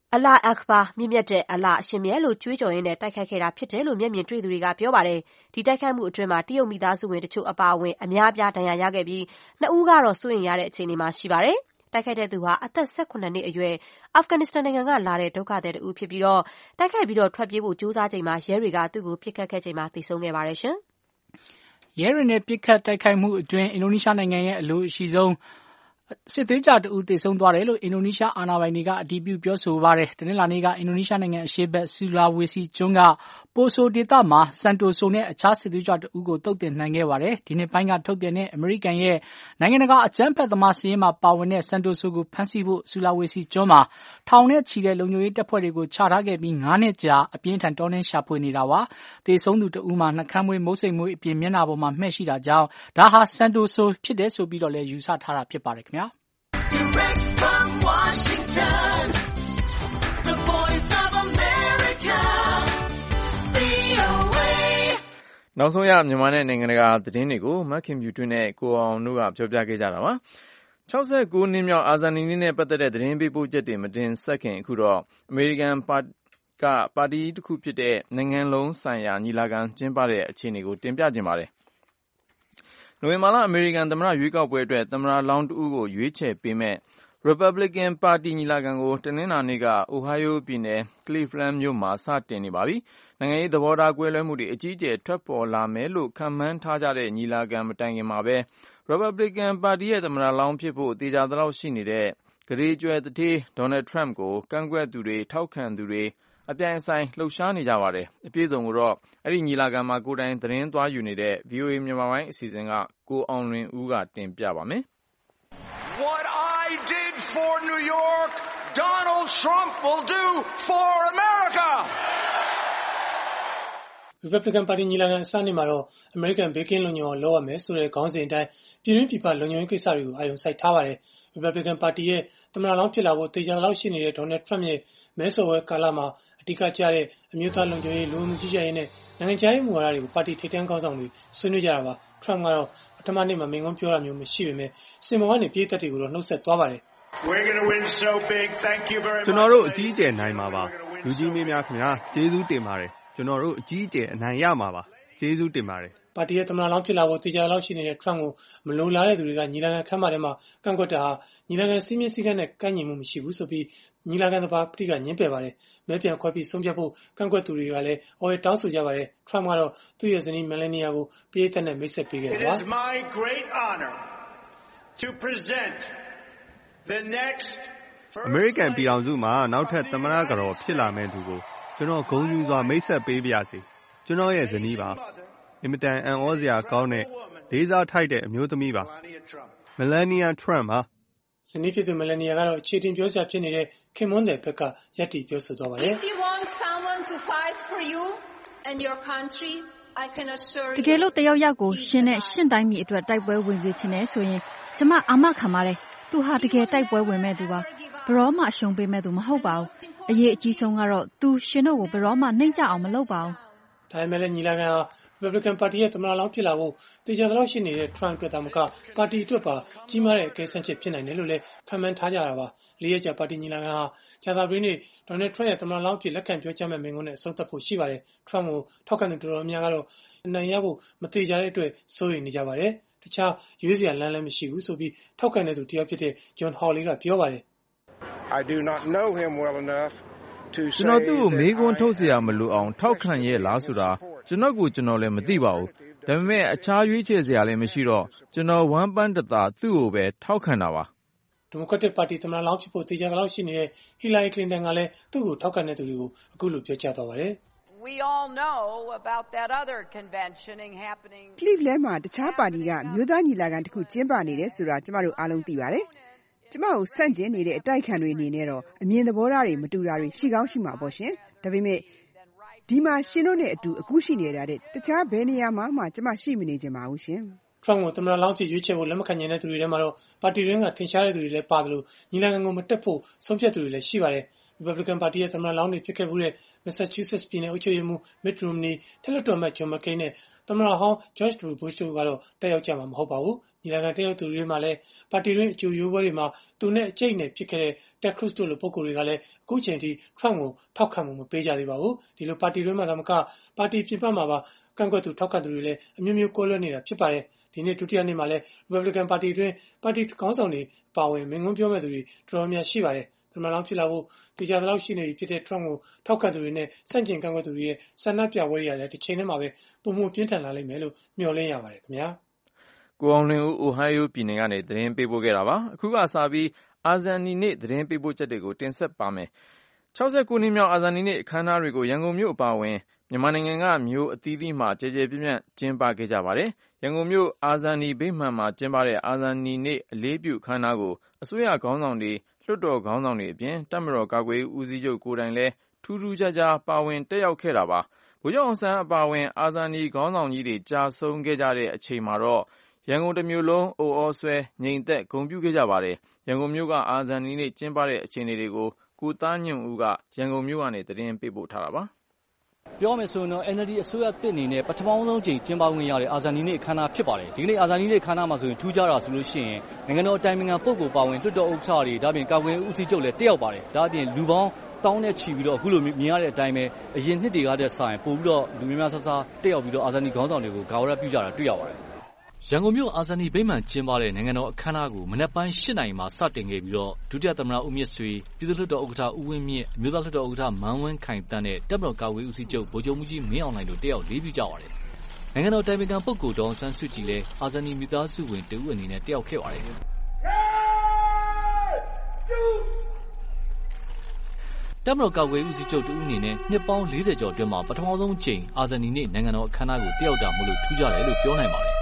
အလာအခ်ဘာမြင့်မြတ်တဲ့အလာအရှင်မြတ်လို့ကြွေးကြော်ရင်းနဲ့တိုက်ခိုက်ခဲ့တာဖြစ်တယ်လို့မျက်မြင်တွေ့သူတွေကပြောပါတယ်။ဒီတိုက်ခိုက်မှုအတွင်းမှာတရုတ်မိသားစုဝင်တချို့အပါအဝင်အများအပြားဒဏ်ရာရခဲ့ပြီးနှစ်ဦးကတော့စိုးရိမ်ရတဲ့အခြေအနေမှာရှိပါတယ်။တိုက်ခိုက်တဲ့သူဟာအသက်၁၈နှစ်အရွယ်အာဖဂန်နစ္စတန်နိုင်ငံကလာတဲ့ဒုက္ခသည်တဦးဖြစ်ပြီးတော့တိုက်ခိုက်ပြီးတော့ထွက်ပြေးဖို့ကြိုးစားချိန်မှာရဲတွေကသူ့ကိုပစ်ခတ်ခဲ့ချိန်မှာသေဆုံးခဲ့ပါတယ်ရှင်။ရဲတွေနဲ့ပစ်ခတ်တိုက်ခိုက်မှုအတွင်းအင်ဒိုနီးရှားနိုင်ငံရဲ့အလို့အရှိဆုံးစစ်သွေးကြတဦးသေဆုံးသွားတယ်လို့အင်ဒိုနီးရှားအာဏာပိုင်တွေကအတည်ပြုပြောဆိုပါတယ်။တနင်္လာနေ့ကအင်ဒိုနီးရှားနိုင်ငံအရှေ့ဘက်ဆူလာဝေစီကျွန်းကပိုဆိုဒေသမှာစန်တိုဆိုနဲ့အခြားစစ်သွေးကြတဦးကိုတုတ်တင်နိုင်ခဲ့ပါတယ်။ဒီနှစ်ပိုင်းကထုတ်ပြန်တဲ့အမေရိကန်ရဲ့နိုင်ငံတကာအကြမ်းဖက်သမားစာရင်းမှာပါဝင်တဲ့စန်တိုဆိုကိုဖမ်းဆီးဖို့ဆူလာဝေစီကျွန်းမှာထောင်နဲ့ချီတဲ့လုံခြုံရေးတပ်ဖွဲ့တွေကိုချထားခဲ့ပြီးငါးနှစ်ကြာအပြင်းထန်တောင်းရှာဖွေနေတာပါ။သေဆုံးသူတဦးမှာနှကမ်းမွေးမုတ်စိတ်မွေးအပြင်မျက်နှာပေါ်မှာမှဲ့ရှိတာကြောင့်ဒါဟာစန်တိုဆိုဖြစ်တယ်ဆိုပြီးတော့လည်းယူဆထားတာဖြစ်ပါတယ်ခင်ဗျာ Direct from Washington, the voice of America, V O A နောက်ဆုံးရမြန်မာနဲ့နိုင်ငံတကာသတင်းတွေကိုမခင်ပြူတွင်းနဲ့ကိုအောင်တို့ကပြောပြခဲ့ကြတာပါ။၆၉နှစ်မြောက်အာဇာနည်နေ့နဲ့ပတ်သက်တဲ့သတင်းပေးပို့ချက်တွေမတင်ဆက်ခင်အခုတော့အမေရိကန်ပါကပါတီတစ်ခုဖြစ်တဲ့နိုင်ငံလုံးဆိုင်ရာညီလာခံကျင်းပတဲ့အခြေအနေကိုတင်ပြခြင်းပါတယ်။နိုဝင်ဘာလအမေရိကန်သမ္မတရွေးကောက်ပွဲအတွက်သမ္မတလောင်းတဦးကိုရွေးချယ်ပေးမဲ့ Republican ပါတီညီလာခံကိုတနင်္လာနေ့က Ohio ပြည်နယ် Cleveland မြို့မှာစတင်နေပါပြီ။နိုင်ငံရေးသဘောထားကွဲလွဲမှုတွေအကြီးအကျယ်ထွက်ပေါ်လာမယ်လို့ခန့်မှန်းထားကြတဲ့ညီလာခံမတိုင်ခင်မှာပဲ Republican ပါတီရဲ့သမ္မတလောင်းဖြစ်ဖို့သေချာသလောက်ရှိနေတဲ့ဂရေကြွယ်သူဌေး Donald Trump ကိုကန့်ကွက်သူတွေထောက်ခံသူတွေအပြိုင်အဆိုင်လှုပ်ရှားနေကြပါတယ်။အပြည့်စုံကိုတော့အဲ့ဒီညီလာခံမှာကိုယ်တိုင်သတင်းသွားယူနေတဲ့ V O A မြန်မာပိုင်းအစီအစဉ်ကကိုအောင်လွင်ဦးကတင်ပြပါမယ်။ What I did for New York, Donald Trump will do for America. Republican ပါတီညီလာခံအစနေ့မှာတော့ American ဘေးကင်းလုံခြုံအောင်လုပ်ရမယ်ဆိုတဲ့ခေါင်းစဉ်အတိုင်းပြည်တွင်းပြည်ပလုံခြုံရေးကိစ္စတွေကိုအာရုံစိုက်ထားပါတယ်။ Republican ပါတီရဲ့သမ္မတလောင်းဖြစ်လာဖို့သေချာလောက်ရှိနေတဲ့ Donald Trump ရဲ့မဲဆွယ်ပွဲကာလမှာအဓိကကျတဲ့အမျိုးသားလုံခြုံရေးလူမှုကြီးကြပ်ရေးနဲ့နိုင်ငံခြားရေးမူဝါဒတွေကိုပါတီထိပ်တန်းခေါင်းဆောင်တွေဆွေးနွေးကြတာပါ။ Trump ကတော့ပထမနေ့မှာမိန့်ခွန်းပြောတာမျိုးမရှိပေမဲ့စင်ပေါ်ကနေပြည်သက်တွေကိုတော့နှုတ်ဆက်သွားပါတယ်။ We're going to win so big. Thank you very much. ကျွန်တော်တို့အကြီးအကျယ်နိုင်မှာပါ။လူကြီးမင်းများခင်ဗျာကျေးဇူးတင်ပါတယ်။ကျွန်တော်တို့အကြီးအကျယ်အနိုင်ရမှာပါ။ကျေးဇူးတင်ပါတယ်။ပါတီရဲ့သမ္မတလောင်းဖြစ်လာဖို့တေချာလောက်ရှိနေတဲ့ Trump ကိုမလိုလားတဲ့သူတွေကညီလာခံခန်းမထဲမှာကန့်ကွက်တာဟာညီလာခံစည်းမျဉ်းစည်းကမ်းနဲ့ကိုက်ညီမှုမရှိဘူးဆိုပြီးညီလာခံသဘာပတိကညှင်းပယ်ပါတယ်။မဲပြန်ခွဲပြီးဆုံးဖြတ်ဖို့ကန့်ကွက်သူတွေကလည်းအော်ရတောင်းဆိုကြပါတယ်။ Trump ကတော့သူ့ရဲ့ဇနီး Melania ကိုပြည်သက်နဲ့မိတ်ဆက်ပေးခဲ့တာပါ။ It is my great honor to present the next American ပြည်ထောင်စုမှာနောက်ထပ်သမ္မတကတော်ဖြစ်လာမယ့်သူကိုကျွန်တော်ဂုဏ်ယူစွာမိတ်ဆက်ပေးပါရစေ။ကျွန်တော်ရဲ့ဇနီးပါ။အင်မတန်အံ့ဩစရာကောင်းတဲ့လေးစားထိုက်တဲ့အမျိုးသမီးပါ။ Melania Trump ပါ။ဇနီးဖြစ်သူ Melania ကတော့အခြေတင်ပြောစရာဖြစ်နေတဲ့ခင်မွန်းတဲ့ဘက်ကရပ်တည်ပြောဆိုသွားပါတယ်။ If you want someone to fight for you and your country, I can assure you တကယ်လို့တယောက်ယောက်ကိုရှင်နဲ့ရှင်တိုင်းပြည်အတွက်တိုက်ပွဲဝင်စေချင်တယ်ဆိုရင်ကျမအာမခံပါတယ်။သူဟာတကယ်တိုက်ပွဲဝင်မဲ့သူပါ။ဘရောမှအရှုံးပေးမဲ့သူမဟုတ်ပါဘူး။အရေးအကြီးဆုံးကတော့သူရှင်တို့ကိုဘရောမှနှိမ့်ကြအောင်မလုပ်ပါဘူး။ဒါပေမဲ့လည်းညီလာခံဟာRepublican ပါတီရဲ့သမ္မတလောင်းဖြစ်လာဖို့တေချာသလောက်ရှိနေတဲ့ Trump အတွက်သာမကပါတီအတွက်ပါကြီးမားတဲ့အကဲဆန်းချက်ဖြစ်နိုင်တယ်လို့လည်းခန့်မှန်းထားကြတာပါ။လေးရက်ကြာပါတီညီလာခံဟာကြာသပတေးနေ့ Donald Trump ရဲ့သမ္မတလောင်းဖြစ်လက်ခံပြောကြားမဲ့မိန့်ခွန်းနဲ့အဆုံးသတ်ဖို့ရှိပါတယ်။ Trump ကိုထောက်ခံသူတော်တော်များကတော့အနိုင်ရဖို့မတေချာတဲ့အတွက်စိုးရိမ်နေကြပါတယ်။တခြားရွေးစရာလမ်းလည်းမရှိဘူးဆိုပြီးထောက်ခံတဲ့သူတယောက်ဖြစ်တဲ့ John Hawley ကပြောပါတယ်။ I do not know him well enough to say ကျွန်တော်သူ့ကိုမေးခွန်းထုတ်เสียမလိုအောင်ထောက်ခံရဲ့လားဆိုတာကျွန်တော်ကိုကျွန်တော်လည်းမသိပါဘူး။ဒါပေမဲ့အခြားရွေးချယ်စရာလည်းမရှိတော့ကျွန်တော်ဝမ်းပန်းတသာသူ့ကိုပဲထောက်ခံတာပါ။ဒီမိုကရက်တစ်ပါတီသမ္မတလောင်းဖြစ်ဖို့တေချာသလောက်ရှိနေတဲ့ Hillary Clinton ကလည်းသူ့ကိုထောက်ခံတဲ့သူတွေကိုအခုလိုပြောကြားသွားပါတယ်။ We all know about that other conventioning happening. Cleveland မှာတခြားပါတီကမြို့သားညီလာခံတစ်ခုကျင်းပနေတယ်ဆိုတာကျမတို့အားလုံးသိပါတယ်။ကျမကိုစန့်ကျင်နေတဲ့အတိုက်ခံတွေအနေနဲ့တော့အမြင်သဘောထားတွေမတူတာတွေရှိကောင်းရှိမှာပေါ့ရှင်။ဒါပေမဲ့ဒီမှာရှင်တို့နဲ့အတူအခုရှိနေတာတဲ့တခြားဘယ်နေရာမှာမှကျမရှိမနေချင်ပါဘူးရှင်။ Trump ကိုသမ္မတလောင်းဖြစ်ရွေးချယ်ဖို့လက်မခံနိုင်တဲ့သူတွေထဲမှာတော့ပါတီရင်းကထင်ရှားတဲ့သူတွေလည်းပါတယ်လို့ညီလာခံကိုမတက်ဖို့ဆုံးဖြတ်သူတွေလည်းရှိပါတယ်။ Republican ပါတီရဲ့သမ္မတလောင်းတွေဖြစ်ခဲ့မှုတဲ့ Massachusetts ပြည်နယ်အုပ်ချုပ်ရေးမှူး Mitt Romney ထက်လွှတ်တော်အမတ် John McCain နဲ့သမ္မတဟောင်း George W. Bush တို့ကတော့တက်ရောက်ကြမှာမဟုတ်ပါဘူး။ညီလာခံတက်ရောက်သူတွေမှာလည်းပါတီတွင်းအကြိုရွေးပွဲတွေမှာသူနဲ့အကျိတ်နဲ့ဖြစ်ခဲ့တဲ့ Ted Cruz တို့လိုပုဂ္ဂိုလ်တွေကလည်းအခုချိန်ထိ Trump ကိုထောက်ခံမှုမပေးကြသေးပါဘူး။ဒီလိုပါတီတွင်းမှာသာမကပါတီပြင်ပမှာပါကန့်ကွက်သူထောက်ခံသူတွေလည်းအမျိုးမျိုးကွဲလွဲနေတာဖြစ်ပါတယ်။ဒီနေ့ဒုတိယနေ့မှာလည်း Republican ပါတီတွင်းပါတီခေါင်းဆောင်တွေပါဝင်မိန့်ခွန်းပြောမဲ့သူတွေတော်တော်များရှိပါတယ်။သမ္မတလောင်းဖြစ်လာဖို့တေချာသလောက်ရှိနေပြီဖြစ်တဲ့ Trump ကိုထောက်ခံသူတွေနဲ့ဆန့်ကျင်ကန့်ကွက်သူတွေရဲ့ဆန္ဒပြပွဲတွေလည်းဒီချိန်ထဲမှာပဲပုံမှန်ပြင်းထန်လာလိမ့်မယ်လို့မျှော်လင့်ရပါတယ်ခင်ဗျာ။ကိုအောင်လွင်ဦး Ohio ပြည်နယ်ကနေသတင်းပေးပို့ခဲ့တာပါ။အခုကစပြီးအာဇာနည်နေ့သတင်းပေးပို့ချက်တွေကိုတင်ဆက်ပါမယ်။၆၉နှစ်မြောက်အာဇာနည်နေ့အခမ်းအနားတွေကိုရန်ကုန်မြို့အပါအဝင်မြန်မာနိုင်ငံကမြို့အသီးသီးမှာကြဲကြဲပြန့်ပြန့်ကျင်းပခဲ့ကြပါတယ်။ရန်ကုန်မြို့အာဇာနည်ဗိမာန်မှာကျင်းပတဲ့အာဇာနည်နေ့အလေးပြုအခမ်းအနားကိုအစိုးရခေါင်းဆောင်တွေလွှတ်တော်ခေါင်းဆောင်တွေအပြင်တပ်မတော်ကာကွယ်ရေးဦးစီးချုပ်ကိုယ်တိုင်လည်းထူးထူးခြားခြားပါဝင်တက်ရောက်ခဲ့တာပါ။ဗိုလ်ချုပ်အောင်ဆန်းအပါအဝင်အာဇာနည်ခေါင်းဆောင်ကြီးတွေကြာဆုံးခဲ့ကြတဲ့အချိန်မှာတော့ရန်ကုန်တစ်မြို့လုံးအုတ်ဩဆွဲငြိမ်သက်ဂုဏ်ပြုခဲ့ကြပါတယ်။ရန်ကုန်မြို့ကအာဇာနည်နေ့ကျင်းပတဲ့အခြေအနေတွေကိုကိုသားညွန့်ဦးကရန်ကုန်မြို့ကနေသတင်းပေးပို့ထားတာပါ။ပြောမယ်ဆိုရင်တော့ N L D အစိုးရတစ်အနေနဲ့ပထမဆုံးချိန်ကျင်းပခွင့်ရတဲ့အာဇာနည်နေ့အခမ်းအနားဖြစ်ပါတယ်။ဒီကနေ့အာဇာနည်နေ့အခမ်းအနားမှာဆိုရင်ထူးခြားတာဆိုလို့ရှိရင်နိုင်ငံတော်အတိုင်ပင်ခံပုဂ္ဂိုလ်ပါဝင်လွှတ်တော်ဥက္ကဋ္ဌတွေဒါပြင်ကာကွယ်ဦးစီးချုပ်လည်းတက်ရောက်ပါတယ်။ဒါပြင်လူပေါင်းတောင်းနဲ့ချီပြီးတော့အခုလိုမြင်ရတဲ့အတိုင်းပဲအရင်နှစ်တွေကတည်းကဆိုင်ပို့ပြီးတော့လူများများဆဆတက်ရောက်ပြီးတော့အာဇာနည်ခေါင်းဆောင်တွေကိုဂါဝရပြုကြတာတွေ့ရပါတယ်။ရန်ကုန်မြို့အာဇာနည်ဗိမာန်ကျင်းပတဲ့နိုင်ငံတော်အခမ်းအနားကိုမနက်ပိုင်း၈နာရီမှာစတင်ခဲ့ပြီးတော့ဒုတိယသမ္မတဦးမြင့်ဆွေပြည်သူ့လွှတ်တော်ဥက္ကဋ္ဌဦးဝင်းမြင့်အမျိုးသားလွှတ်တော်ဥက္ကဋ္ဌမန်းဝင်းခိုင်တန်းနဲ့တပ်မတော်ကာကွယ်ဦးစီးချုပ်ဗိုလ်ချုပ်မှူးကြီးမင်းအောင်လှိုင်တို့တက်ရောက်လေးပြုကြပါတယ်။နိုင်ငံတော်တိုင်ပင်ခံပုဂ္ဂိုလ်ဒေါ်အောင်ဆန်းစုကြည်လည်းအာဇာနည်မိသားစုဝင်တဦးအနေနဲ့တက်ရောက်ခဲ့ပါတယ်။တပ်မတော်ကာကွယ်ဦးစီးချုပ်တဦးအနေနဲ့နှစ်ပေါင်း၄၀ကျော်အတွင်းမှာပထမဆုံးချိန်အာဇာနည်နေ့နိုင်ငံတော်အခမ်းအနားကိုတက်ရောက်တာမို့လို့ထူးခြားတယ်လို့ပြောနိုင်ပါတယ်။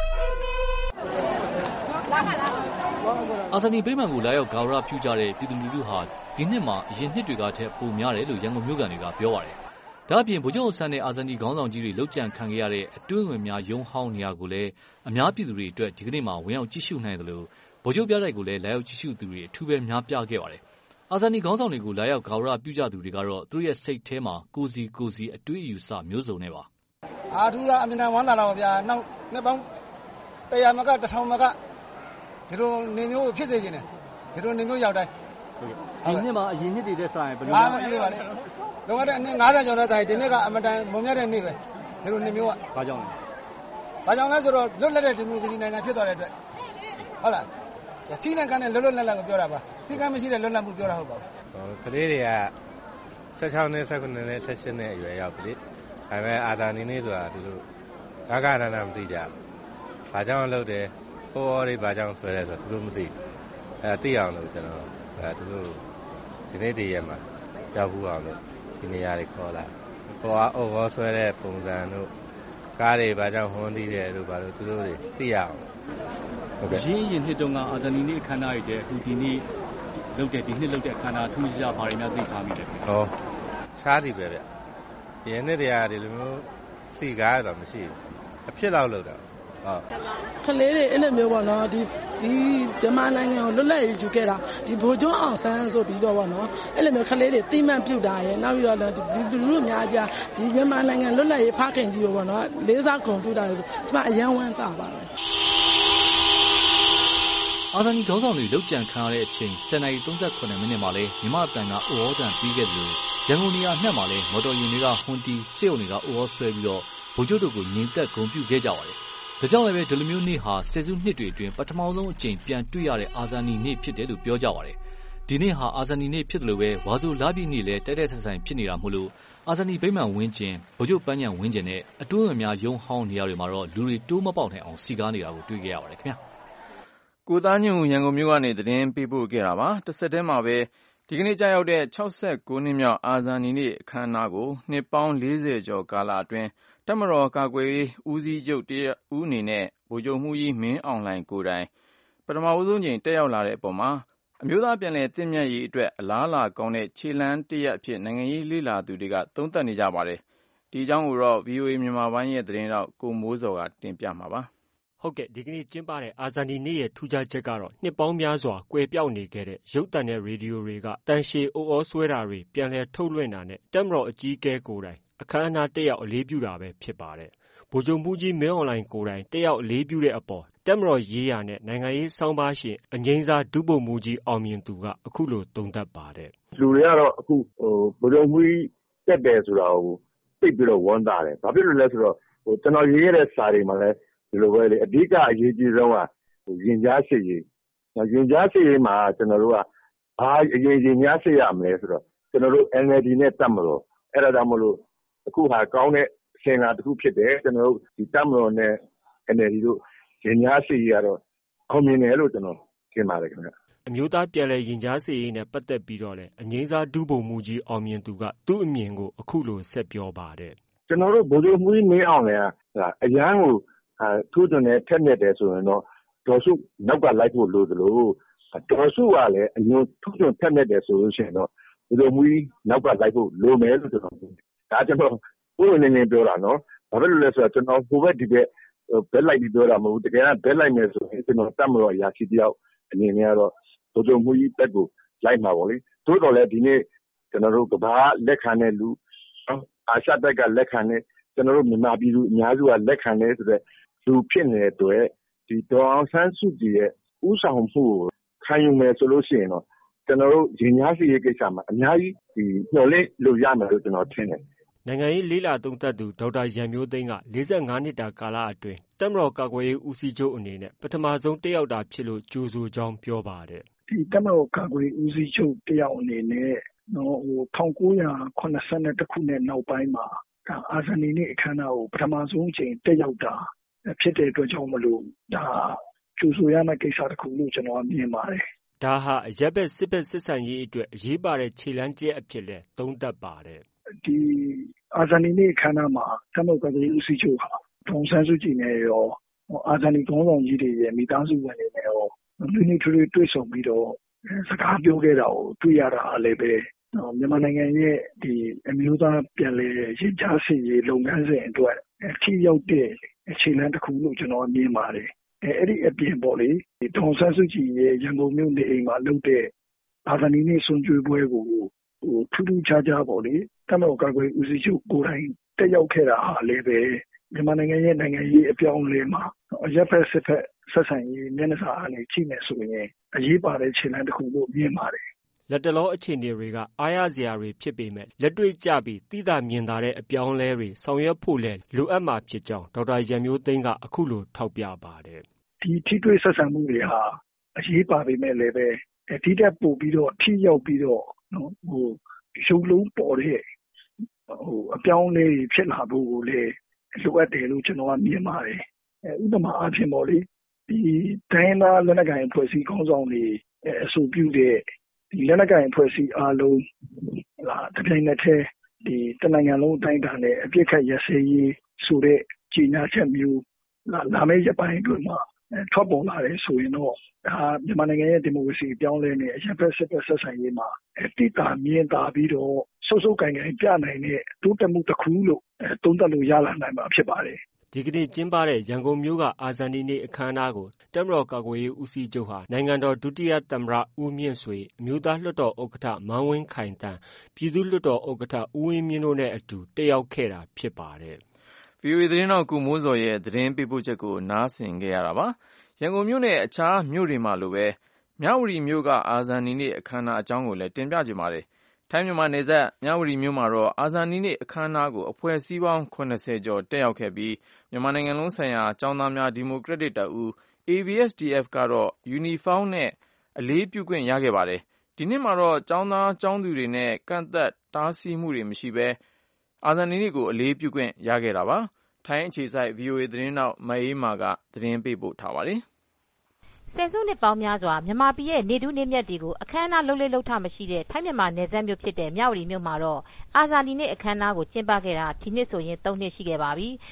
အာဇာနည်ဗိမာန်ကိုလာရောက်ဂါဝရပြုကြတဲ့ပြည်သူလူထုဟာဒီနှစ်မှာအရင်နှစ်တွေကထက်ပိုများတယ်လို့ရန်ကုန်မြို့ကန်တွေကပြောပါတယ်။ဒါ့အပြင်ဗိုလ်ချုပ်အောင်ဆန်းနဲ့အာဇာနည်ခေါင်းဆောင်ကြီးတွေလှုပ်ကြံခံခဲ့ရတဲ့အတွင်းဝင်များရုံးဟောင်းနေရာကိုလည်းအများပြည်သူတွေအတွက်ဒီကနေ့မှာဝင်ရောက်ကြည့်ရှုနိုင်တယ်လို့ဗိုလ်ချုပ်ပြတိုက်ကိုလည်းလာရောက်ကြည့်ရှုသူတွေအထူးပဲများပြခဲ့ပါတယ်။အာဇာနည်ခေါင်းဆောင်တွေကိုလာရောက်ဂါဝရပြုကြသူတွေကတော့သူတို့ရဲ့စိတ်ထဲမှာကိုစီကိုစီအတွေးအယူဆမျိုးစုံနဲ့ပါ။အာထူးကအမြဲတမ်းဝမ်းသာလာပါဗျာ။နောက်နှစ်ပေါင်းတရားမကတစ်ထောင်မကဒီလိုနေမျိုးဖြစ်စေခြင်းနဲ့ဒီလိုနေမျိုးရောက်တိုင်းဒီနှစ်မှာအရင်နှစ်တွေတဲ့ဆိုင်ဘယ်လိုလဲမလို့ပါလေ။လောကတဲ့အနှစ်၅၀ကျော်တဲ့ဆိုင်ဒီနှစ်ကအမတန်မုံမြတ်တဲ့နေ့ပဲဒီလိုနေမျိုးကဘာကြောင့်လဲ။ဘာကြောင့်လဲဆိုတော့လွတ်လပ်တဲ့ဒီမိုကရေစီနိုင်ငံဖြစ်သွားတဲ့အတွက်ဟုတ်လား။စီးနဲ့ကန်းနဲ့လွတ်လွတ်လပ်လပ်ကိုပြောတာပါ။စီကန်းမရှိတဲ့လွတ်လပ်မှုပြောတာဟုတ်ပါဘူး။ကလေးတွေက၁၆နှစ်၁၉နှစ်၁၈နှစ်အရွယ်ရောက်ပြီ။ဒါပေမဲ့အာဇာနည်နေ့ဆိုတာဒီလိုကာကနာနာမသိကြဘူး။ဘာကြောင့်လုပ်တယ်ဟိုအော်တွေဘာကြောင့်ဆွဲလဲဆိုတော့သူတို့မသိအဲသိအောင်လို့ကျွန်တော်အဲသူတို့ဒီနေ့တည်းရမှာရောက်ဘူးအောင်လို့ဒီနေရာတွေခေါ်လာခေါ်အော်ဘောဆွဲတဲ့ပုံစံတို့ကားတွေဘာကြောင့်ဟွန်းတီးတယ်တို့ဘာလို့သူတို့တွေသိရအောင်ဟုတ်ကဲ့ရင်းရင်နှစ်တုန်းကအာဇာနည်နေ့အခမ်းအနားတွေတဲ့အခုဒီနေ့လုပ်တဲ့ဒီနှစ်လုပ်တဲ့အခမ်းအနားထူးခြားဘာတွေများသိထားမိတယ်ဟောရှားသည်ပဲဗျဒီနေ့တရားဒီလိုမျိုးစီကားတော့မရှိဘူးအဖြစ်လောက်လုပ်တာကလေးတွေအဲ့လိုမျိုးပေါ့နော်ဒီဒီမြန်မာနိုင်ငံကိုလွတ်လပ်ရေးယူခဲ့တာဒီဗိုလ်ချုပ်အောင်ဆန်းဆိုပြီးတော့ပေါ့နော်အဲ့လိုမျိုးကလေးတွေတိမှန်ပြုတ်တာရဲ့နောက်ပြီးတော့ဒီလူလူများကြားဒီမြန်မာနိုင်ငံလွတ်လပ်ရေးဖခင်ကြီးကိုပေါ့နော်လေးစားဂုဏ်ပြုတာဆိုကျွန်မအယံဝမ်းသာပါတယ်အာဇာနည်ခေါင်းဆောင်တွေလောက်ကြံခံရတဲ့အချိန်စံနာရီ၃၉မိနစ်မှာလဲမြမအတန်ကအိုဩတန်ပြီးခဲ့တယ်လို့ရန်ကုန်နေရာနှက်မှာလဲမော်တော်ယာဉ်တွေကဟွန်တီစေုံတွေကအိုဩဆွဲပြီးတော့ဗိုလ်ချုပ်တို့ကိုငြိမ်သက်ဂုဏ်ပြုခဲ့ကြပါတယ်ဒါကြောင့်လည်းဒီလိုမျိုးနေ့ဟာဆယ်စုနှစ်တွေအတွင်းပထမဆုံးအကြိမ်ပြန်တွေ့ရတဲ့အာဇာနည်နေ့ဖြစ်တယ်လို့ပြောကြပါတယ်။ဒီနေ့ဟာအာဇာနည်နေ့ဖြစ်တယ်လို့ပဲဝါဆိုလပြည့်နေ့လည်းတိုက်တိုက်ဆိုင်ဆိုင်ဖြစ်နေတာမို့လို့အာဇာနည်ဗိမာန်ဝင်းကျင်ဗိုလ်ချုပ်ပန်းညံဝင်းကျင်နဲ့အတွင်းဝင်များရုံးဟောင်းနေရာတွေမှာတော့လူတွေတိုးမပေါက်နိုင်အောင်စီကားနေတာကိုတွေ့ကြရပါတယ်ခင်ဗျာ။ကိုသားညွန့်ရန်ကုန်မြို့ကနေသတင်းပေးပို့ခဲ့တာပါ။တစ်ဆက်တည်းမှာပဲဒီကနေ့ကြာရောက်တဲ့၆၉နှစ်မြောက်အာဇာနည်နေ့အခမ်းအနားကိုနှစ်ပေါင်း၄၀ကျော်ကာလအတွင်းတပ်မတော်ကာကွယ်ရေးဦးစီးချုပ်တဦးအနေနဲ့ဗိုလ်ချုပ်မှူးကြီးမင်းအောင်လှိုင်ကိုယ်တိုင်ပထမဆုံးချိန်တက်ရောက်လာတဲ့အပေါ်မှာအမျိုးသားပြန်လည်သင့်မြတ်ရေးအတွက်အလားအလာကောင်းတဲ့ခြေလှမ်းတစ်ရပ်အဖြစ်နိုင်ငံရေးလေ့လာသူတွေကသုံးသပ်နေကြပါတယ်။ဒီအကြောင်းကိုတော့ ဗွီအိုအေ မြန်မာပိုင်းရဲ့သတင်းထောက်ကိုမိုးဇော်ကတင်ပြမှာပါ။ဟုတ်ကဲ့ဒီကနေ့ကျင်းပတဲ့အာဇာနည်နေ့ရဲ့ထူးခြားချက်ကတော့နှစ်ပေါင်းများစွာကွယ်ပြောက်နေခဲ့တဲ့ရုပ်သံနဲ့ရေဒီယိုတွေကတန်ရှည်အိုဩဆွဲတာတွေပြန်လည်ထုတ်လွှင့်တာနဲ့တပ်မတော်အကြီးအကဲကိုယ်တိုင်အခမ်းအနားတက်ရောက်အလေးပြုတာပဲဖြစ်ပါတယ်။ဗိုလ်ချုပ်မှူးကြီးမင်းအောင်လှိုင်ကိုယ်တိုင်တက်ရောက်အလေးပြုတဲ့အပေါ်တပ်မတော်ရေးရာနဲ့နိုင်ငံရေးဆောင်းပါးရှင်အငြိမ်းစားဒုဗိုလ်မှူးကြီးအောင်မြင့်သူကအခုလိုသုံးသပ်ပါတယ်။လူတွေကတော့အခုဟိုဗိုလ်ချုပ်မှူးကြီးတက်တယ်ဆိုတာကိုသိပြီးတော့ဝမ်းသာတယ်။ဘာဖြစ်လို့လဲဆိုတော့ဟိုကျွန်တော်ရေးရတဲ့စာတွေမှာလည်းဒီလိုပဲလေအဓိကအရေးကြီးဆုံးကရင်ကြားစစ်ရေးရင်ကြားစစ်ရေးမှာကျွန်တော်တို့ကဘာအရေးကြီးများစစ်ရမလဲဆိုတော့ကျွန်တော်တို့ N L D နဲ့တက်မလို့အဲ့ဒါကြောင့်မလို့အခုဟာကောင်းတဲ့ဆင်လာတစ်ခုဖြစ်တယ်ကျွန်တော်တို့ဒီတက်မလို့နဲ့ N L D တို့ရင်ကြားစစ်ရေးကတော့အောင်မြင်တယ်လို့ကျွန်တော်ထင်ပါတယ်ခင်ဗျအမျိုးသားပြည်လဲရင်ကြားစစ်ရေးနဲ့ပတ်သက်ပြီးတော့လေအငြိမ်းစားဒုဗိုလ်မှူးကြီးအောင်မြင့်သူကသူ့အမြင်ကိုအခုလိုဆက်ပြောပါတယ်ကျွန်တော်တို့ဗိုလ်ချုပ်မှူးကြီးမင်းအောင်လည်းအရန်ကိုထိုးတွင်နဲ့ထက်မြက်တယ်ဆိုရင်တော့ဒေါ်စုနောက်ကလိုက်ဖို့လိုသလိုဒေါ်စုကလည်းအရင်ထိုးတွင်ထက်မြက်တယ်ဆိုလို့ရှိရင်တော့ဗိုလ်ချုပ်မှူးကြီးနောက်ကလိုက်ဖို့လိုမယ်လို့ကျွန်တော်ဒါကျွန်တော်ကိုယ်အနေနဲ့ပြောတာနော်ဘာဖြစ်လို့လဲဆိုတော့ကျွန်တော်ကိုယ်ပဲဒီဘက်ဘက်လိုက်ပြီးပြောတာမဟုတ်ဘူးတကယ်ကဘက်လိုက်မယ်ဆိုရင်ကျွန်တော်တတ်မလို့ရာရှိတယောက်အနေနဲ့ကတော့ဗိုလ်ချုပ်မှူးကြီးတက်ကိုလိုက်မှာပေါ့လေတိုးတော်လည်းဒီနေ့ကျွန်တော်တို့ကဘာလက်ခံတဲ့လူအာရှတက်ကလက်ခံတဲ့ကျွန်တော်တို့မြန်မာပြည်သူအများစုကလက်ခံတဲ့ဆိုတဲ့လူဖြစ်နေတဲ့အတွက်ဒီဒေါ်အောင်ဆန်းစုကြည်ရဲ့ဥဆောင်မှုကိုခံယူမယ်ဆိုလို့ရှိရင်တော့ကျွန်တော်တို့ရင်ကြားစီရေးကိစ္စမှာအများကြီးဒီညှော်လင့်လို့ရမယ်လို့ကျွန်တော်ထင်တယ်နိုင်ငံရေးလေးလာသုံးသပ်သူဒေါက်တာရန်မျိုးသိန်းကလေးဆယ့်ငါးနှစ်တာကာလအတွင်းတပ်မတော်ကာကွယ်ရေးဦးစီးချုပ်အနေနဲ့ပထမဆုံးတက်ရောက်တာဖြစ်လို့ကြိုဆိုကြောင်းပြောပါတယ်ဒီတပ်မတော်ကာကွယ်ရေးဦးစီးချုပ်တက်ရောက်အနေနဲ့နော်ဟို၁၉၇၁ခုနှစ်နောက်ပိုင်းမှာအာဇာနည်နေ့အခမ်းအနားကိုပထမဆုံးအချိန်တက်ရောက်တာဖြစ်တဲ့အတွက်ကြောင့်မလို့ဒါကျူဆိုရမယ့်ကိစ္စတစ်ခုလို့ကျွန်တော်မြင်ပါတယ်ဒါဟာအရက်ဘက်စစ်ဘက်စစ်ဆန်ရေးအတွက်အရေးပါတဲ့ခြေလှမ်းကျက်အဖြစ်လဲသုံးသပ်ပါတယ်ဒီအာဇာနည်နေ့အခမ်းအနားမှာတပ်မတော်ကာကွယ်ရေးဦးစီးချုပ်ဟာဒေါ်အောင်ဆန်းစုကြည်နဲ့ရောအာဇာနည်ခေါင်းဆောင်ကြီးတွေရဲ့မိသားစုဝင်တွေနဲ့ရောလူနေထွေးတွေ့ဆုံပြီးတော့စကားပြောခဲ့တာကိုတွေ့ရတာလည်းပဲမြန်မာနိုင်ငံရဲ့ဒီအမျိုးသားပြည်လဲရင်ကြားစစ်ရေးလုပ်ငန်းစဉ်အတွက်ထိရောက်တဲ့အခြေလှမ်းတစ်ခုလို့ကျွန်တော်မြင်ပါတယ်အဲအဲ့ဒီအပြင်ပေါ့လေဒီဒေါ်ဆန်းစုကြည်ရဲ့ရန်ကုန်မြို့နေအိမ်မှာလုပ်တဲ့အာဇာနည်နေ့ဆွန်ကျွေးပွဲကိုဟိုထူးထူးခြားခြားပေါ့လေတပ်မတော်ကာကွယ်ဦးစီးချုပ်ကိုယ်တိုင်တက်ရောက်ခဲ့တာဟာလည်းပဲမြန်မာနိုင်ငံရဲ့နိုင်ငံရေးအပြောင်းအလဲမှာအရက်ဖက်စစ်ဖက်ဆက်ဆံရေးမျက်နှာစာအနေကြည့်မယ်ဆိုရင်အရေးပါတဲ့ခြေလှမ်းတစ်ခုလို့မြင်ပါတယ်လက်တလောအခြေအနေတွေကအားရစရာတွေဖြစ်ပေမဲ့လက်တွေ့ကျပြီးသိသာမြင်သာတဲ့အပြောင်းအလဲတွေဆောင်ရွက်ဖို့လည်းလိုအပ်မှာဖြစ်ကြောင်းဒေါက်တာရန်မျိုးသိန်းကအခုလိုထောက်ပြပါတယ်ဒီထိတွေ့ဆက်ဆံမှုတွေဟာအရေးပါပေမဲ့လည်းပဲဒီတက်ပို့ပြီးတော့ထိရောက်ပြီးတော့နော်ဟိုရုပ်လုံးပေါ်တဲ့ဟိုအပြောင်းအလဲဖြစ်လာဖို့ကိုလည်းလိုအပ်တယ်လို့ကျွန်တော်ကမြင်ပါတယ်ဥပမာအားဖြင့်ပေါ့လေဒီတိုင်းသားလက်နက်ကိုင်ဖွဲ့စည်းခေါင်းဆောင်တွေအဆိုပြုတဲ့ဒီလက်နက်ကိုင်ဖွဲ့စည်းအားလုံးလာတပြိုင်နက်တည်းဒီတနိုင်ငံလုံးအတိုင်းအတာနဲ့အပြစ်ခတ်ရစရေးဆိုတဲ့ကြီးညာချက်မျိုးလာလာမယ့်ရပိုင်းအတွင်းမှာထွက်ပေါ်လာတယ်ဆိုရင်တော့ဒါမြန်မာနိုင်ငံရဲ့ဒီမိုကရေစီပြောင်းလဲနေအရပ်ဘက်စစ်ဘက်ဆက်ဆံရေးမှာအတိအတာမြင်သာပြီးတော့စုပ်စုပ်ကိုင်ကိုင်ပြနိုင်တဲ့တိုးတက်မှုတစ်ခုလို့သုံးသပ်လို့ရလာနိုင်မှာဖြစ်ပါတယ်ဒီကနေ့ကျင်းပတဲ့ရန်ကုန်မြို့ကအာဇာနည်နေ့အခမ်းအနားကိုတပ်မတော်ကာကွယ်ရေးဦးစီးချုပ်ဟာနိုင်ငံတော်ဒုတိယသမ္မတဦးမြင့်ဆွေအမျိုးသားလွှတ်တော်ဥက္ကဋ္ဌမန်းဝင်းခိုင်တန်းပြည်သူ့လွှတ်တော်ဥက္ကဋ္ဌဦးဝင်းမြင့်တို့နဲ့အတူတက်ရောက်ခဲ့တာဖြစ်ပါတယ်။ ဗွီအိုအေ သတင်းထောက်ကိုမိုးဇော်ရဲ့သတင်းပေးပို့ချက်ကိုနားဆင်ခဲ့ရတာပါ။ရန်ကုန်မြို့နဲ့အခြားမြို့တွေမှာလိုပဲမြဝတီမြို့ကအာဇာနည်နေ့အခမ်းအနားအကြောင်းကိုလည်းတင်ပြချင်ပါတယ်။ထိုင်းမြန်မာနယ်စပ်မြဝတီမြို့မှာတော့အာဇာနည်နေ့အခမ်းအနားကိုအဖွဲ့အစည်းပေါင်း၇၀ကျော်တက်ရောက်ခဲ့ပြီးမြန်မာနိုင်ငံလုံးဆိုင်ရာကျောင်းသားများဒီမိုကရက်တစ်တပ်ဦး A B S D F ကတော့ယူနီဖောင်းနဲ့အလေးပြုခွင့်ရခဲ့ပါတယ်။ဒီနှစ်မှာတော့ကျောင်းသားကျောင်းသူတွေနဲ့ကန့်သတ်တားဆီးမှုတွေမရှိဘဲအာဇာနည်နေ့ကိုအလေးပြုခွင့်ရခဲ့တာပါ။ထိုင်းအခြေစိုက် ဗွီအိုအေသတင်းထောက်မအေးမာကသတင်းပေးပို့ထားပါတယ်။ဆယ်စုနှစ်ပေါင်းများစွာမြန်မာပြည်ရဲ့နေထူးနေ့မြတ်တွေကိုအခမ်းအနားလုပ်လေ့လုပ်ထမရှိတဲ့ထိုင်းမြန်မာနယ်စပ်မြို့ဖြစ်တဲ့မြဝတီမြို့မှာတော့အာဇာနည်နေ့အခမ်းအနားကိုကျင်းပခဲ့တာဒီနှစ်ဆိုရင်သုံးနှစ်ရှိခဲ့ပါပြီ။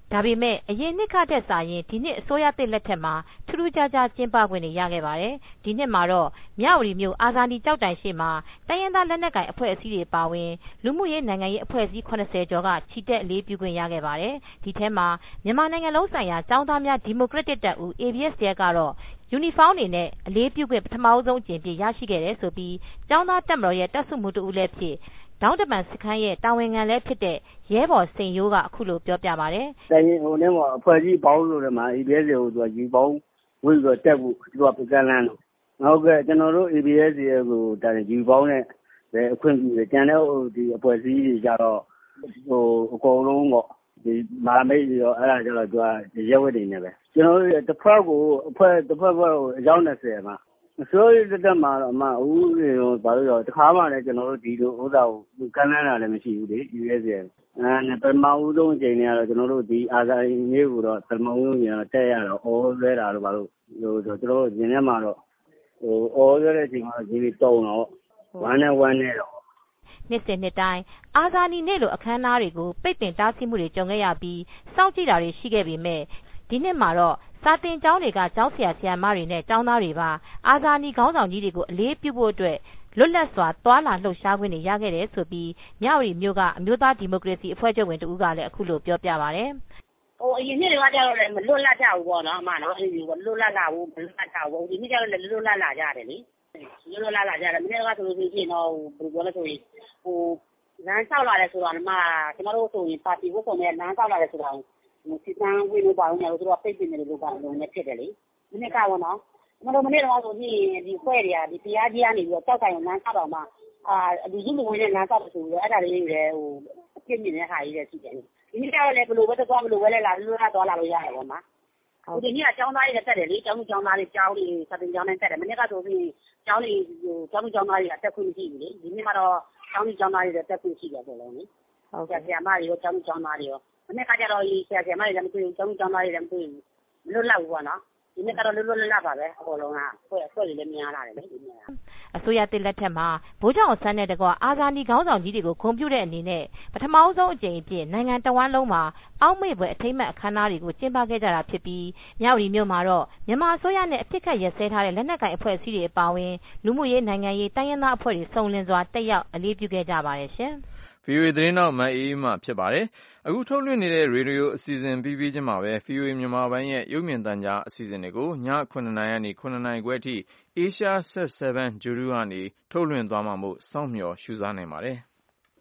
ဒါပေမဲ့အရင်နှစ်ကတည်းကစာရင်ဒီနှစ်အစိုးရသစ်လက်ထက်မှာထူးထူးခြားခြားကျင်းပခွင့်ရခဲ့ပါတယ်။ဒီနှစ်မှာတော့မြဝတီမြို့အာဇာနည်ကျောက်တိုင်ရှိမှာတိုင်းရင်းသားလက်နက်ကိုင်အဖွဲ့အစည်းတွေပါဝင်လူမှုရေးနိုင်ငံရေးအဖွဲ့အစည်း ၇၀ ကျော်ကချီတက်အလေးပြုခွင့်ရခဲ့ပါတယ်။ဒီထဲမှာမြန်မာနိုင်ငံလုံးဆိုင်ရာကျောင်းသားများဒီမိုကရက်တစ်တပ်ဦး အေ ဘီ အက်စ် ကတော့ယူနီဖောင်းအနေနဲ့အလေးပြုခွင့်ပထမဆုံးအကြိမ်ပြရရှိခဲ့တယ်ဆိုပြီးကျောင်းသားတပ်မတော်ရဲ့တပ်စုမှုတဦးလည်းဖြစ်ဒေါင်းတမန်စခန်းရဲ့တာဝန်ခံလည်းဖြစ်တဲ့ရဲဘော်စိန်ရိုးကအခုလိုပြောပြပါတယ်။တိုင်းဟိုထဲမှာအဖွဲ့ကြီးပေါင်းလို့လည်းမှာ အေ ဘီ အက်စ် ကိုသူကယူပေါင်းဝိပြီးတော့တက်ဖို့သူကပကန်းလန်းလို့နောက်ကကျွန်တော်တို့ အေ ဘီ အက်စ် ကိုတာယူပေါင်းနဲ့အခွင့်ပြုတယ်ကျန်တဲ့ဟိုဒီအဖွဲ့အစည်းတွေကြတော့ဟိုအကုန်လုံးပေါ့ဒီမာမိတ်တွေရောအဲ့ဒါကြတော့သူကရဲဝတ်တွေနဲ့ပဲကျွန်တော်တို့တစ်ဖက်ကိုအဖွဲ့တစ်ဖက်ကိုအယောက်၂၀မှာအစိုးရတက်မှာတော့အမဦးတွေရောဘာလို့ရောတခါမှလည်းကျွန်တော်တို့ဒီလိုဥစ္စာကိုကမ်းလှမ်းတာလည်းမရှိဘူးလေ ယူ အက်စ် အဲပထမဦးဆုံးအချိန်တွေကတော့ကျွန်တော်တို့ဒီအာဇာနည်နေ့ကိုတော့ပထမဦးဆုံးကျွန်တော်တက်ရတော့အော်လွဲတာတော့ဘာလို့ဟိုကျွန်တော်တို့ညနေမှာတော့ဟိုအော်လွဲတဲ့အချိန်မှာဒီလိုတုံတော့ဝမ်းနဲ့ဝမ်းနဲ့တော့နှစ်စဉ်နှစ်တိုင်းအာဇာနည်နေ့လိုအခမ်းအနားတွေကိုပိတ်ပင်တားဆီးမှုတွေကြုံခဲ့ရပြီးစောင့်ကြည့်တာတွေရှိခဲ့ပေမဲ့ဒီနှစ်မှာတော့စာသင်ကျောင်းတွေကကျောင်းဆရာဆရာမတွေနဲ့ကျောင်းသားတွေပါအာဇာနည်ခေါင်းဆောင်ကြီးတွေကိုအလေးပြုဖို့အတွက်လွတ်လပ်စွာသွာလာလှုပ်ရှားခွင့်တွေရခဲ့တယ်ဆိုပြီးမြဝတီမြို့ကအမျိုးသားဒီမိုကရေစီအဖွဲ့ချုပ်ဝင်တဦးကလည်းအခုလိုပြောပြပါတယ်ဟိုအရင်နှစ်တွေကကြတော့လည်းမလွတ်လပ်ကြဘူးပေါ့နော်အမနော်အဲ့ဒီလွတ်လပ်လာဘူးမလွတ်လပ်ကြဘူးဒီနှစ်ကျတော့လည်းလွတ်လပ်လာကြတယ်လေလွတ်လပ်လာကြတယ်မနေ့ကဆိုလို့ရှိရင်တော့ဘယ်လိုပြောလဲဆိုရင်ဟိုလမ်းလျှောက်လာတယ်ဆိုတော့မှကျမတို့ဆိုရင်ပါတီဝတ်ဆောင်နဲ့လမ်းလျှောက်လာတယ်ဆိုတော့စီတန်းဝင်လို့ပါလို့ညတို့ကပိတ်ပင်နေလို့ပါလို့လည်းဖြစ်တယ်လေမနေ့ကပေါ့နော်ကျွန်တော်မနေ့တော့ဆိုရင်ဒီဖွဲ့တွေကဒီတရားကြီးကနေပြီးတော့တောက်တိုင်ကိုလမ်းလျှောက်တော့မှအာလူစုလူဝေးနဲ့လမ်းလျှောက်လို့ဆိုတော့အဲ့ဒါလေးတွေလည်းဟိုအပြစ်မြင်တဲ့ဟာကြီးတွေရှိတယ်ဒီနေ့ကျတော့လည်းဘယ်လိုပဲသွားဘယ်လိုပဲလဲလာလို့လာသွားလာလို့ရတယ်ပေါ့နော်ဟိုဒီနေ့ကကျောင်းသားတွေတက်တယ်လေကျောင်းကျောင်းသားတွေကျောင်းတွေစာသင်ကျောင်းနဲ့တက်တယ်မနေ့ကဆိုရင်ကျောင်းတွေဟိုကျောင်းကျောင်းသားတွေတက်ခွင့်မရှိဘူးလေဒီနေ့ကတော့ကျောင်းကျောင်းသားတွေတက်ခွင့်ရှိတယ်ပေါ့လေဟုတ်ကဲ့ဆရာမတွေရောကျောင်းကျောင်းသားတွေရောမနေ့ကကြတော့ဆရာဆရာမတွေလည်းမတွေ့ဘူးကျောင်းကျောင်းသားတွေလည်းမတွေ့ဘူးမလွတ်လပ်ဘူးပေါ့နော်ဒီနေ့ကတော့လွတ်လွတ်လပ်လပ်ပါပဲအကုန်လုံးကဖွဲ့ဖွဲ့တွေလည်းများလာတယ်လေဒီနေ့အစိုးရတစ်လက်ထက်မှာဗိုလ်ချုပ်အောင်ဆန်းတဲ့တကွအာဇာနည်ခေါင်းဆောင်ကြီးတွေကိုခွန်ပြုတဲ့အနေနဲ့ပထမဆုံးအကြိမ်အဖြစ်နိုင်ငံတော်ဝန်လုံးမှာအောက်မေ့ပွဲအထိမ်းအမှတ်အခမ်းအနားတွေကိုကျင်းပခဲ့ကြတာဖြစ်ပြီးမြဝတီမြို့မှာတော့မြန်မာအစိုးရနဲ့အဖြစ်ခတ်ရစဲထားတဲ့လက်နက်ကိုင်အဖွဲ့အစည်းတွေအပါအဝင်လူမှုရေးနိုင်ငံရေးတိုင်းရင်းသားအဖွဲ့တွေစုံလင်စွာတက်ရောက်အလေးပြုခဲ့ကြပါတယ်ရှင်။ ဗွီအိုအေ သတင်းထောက်မအေးအေးမာဖြစ်ပါတယ်။အခုထုတ်လွှင့်နေတဲ့ရေဒီယိုအစီအစဉ်ပြီးပြီးချင်းမှာပဲ ဗွီအိုအေမြန်မာပိုင်းရဲ့ရုပ်မြင်သံကြားအစီအစဉ်တွေကိုည၇နာရီကနေ၇နာရီခွဲအထိ Asia Set 7 ဂြိုဟ်တုကနေထုတ်လွှင့်သွားမှာမို့စောင့်မျှော်ရှုစားနိုင်ပါတယ်။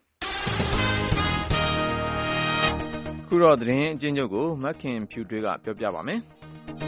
ခုတော့သတင်းအကျဉ်းချုပ်ကိုမခင်ဖြူထွေးကပြောပြပါမယ်။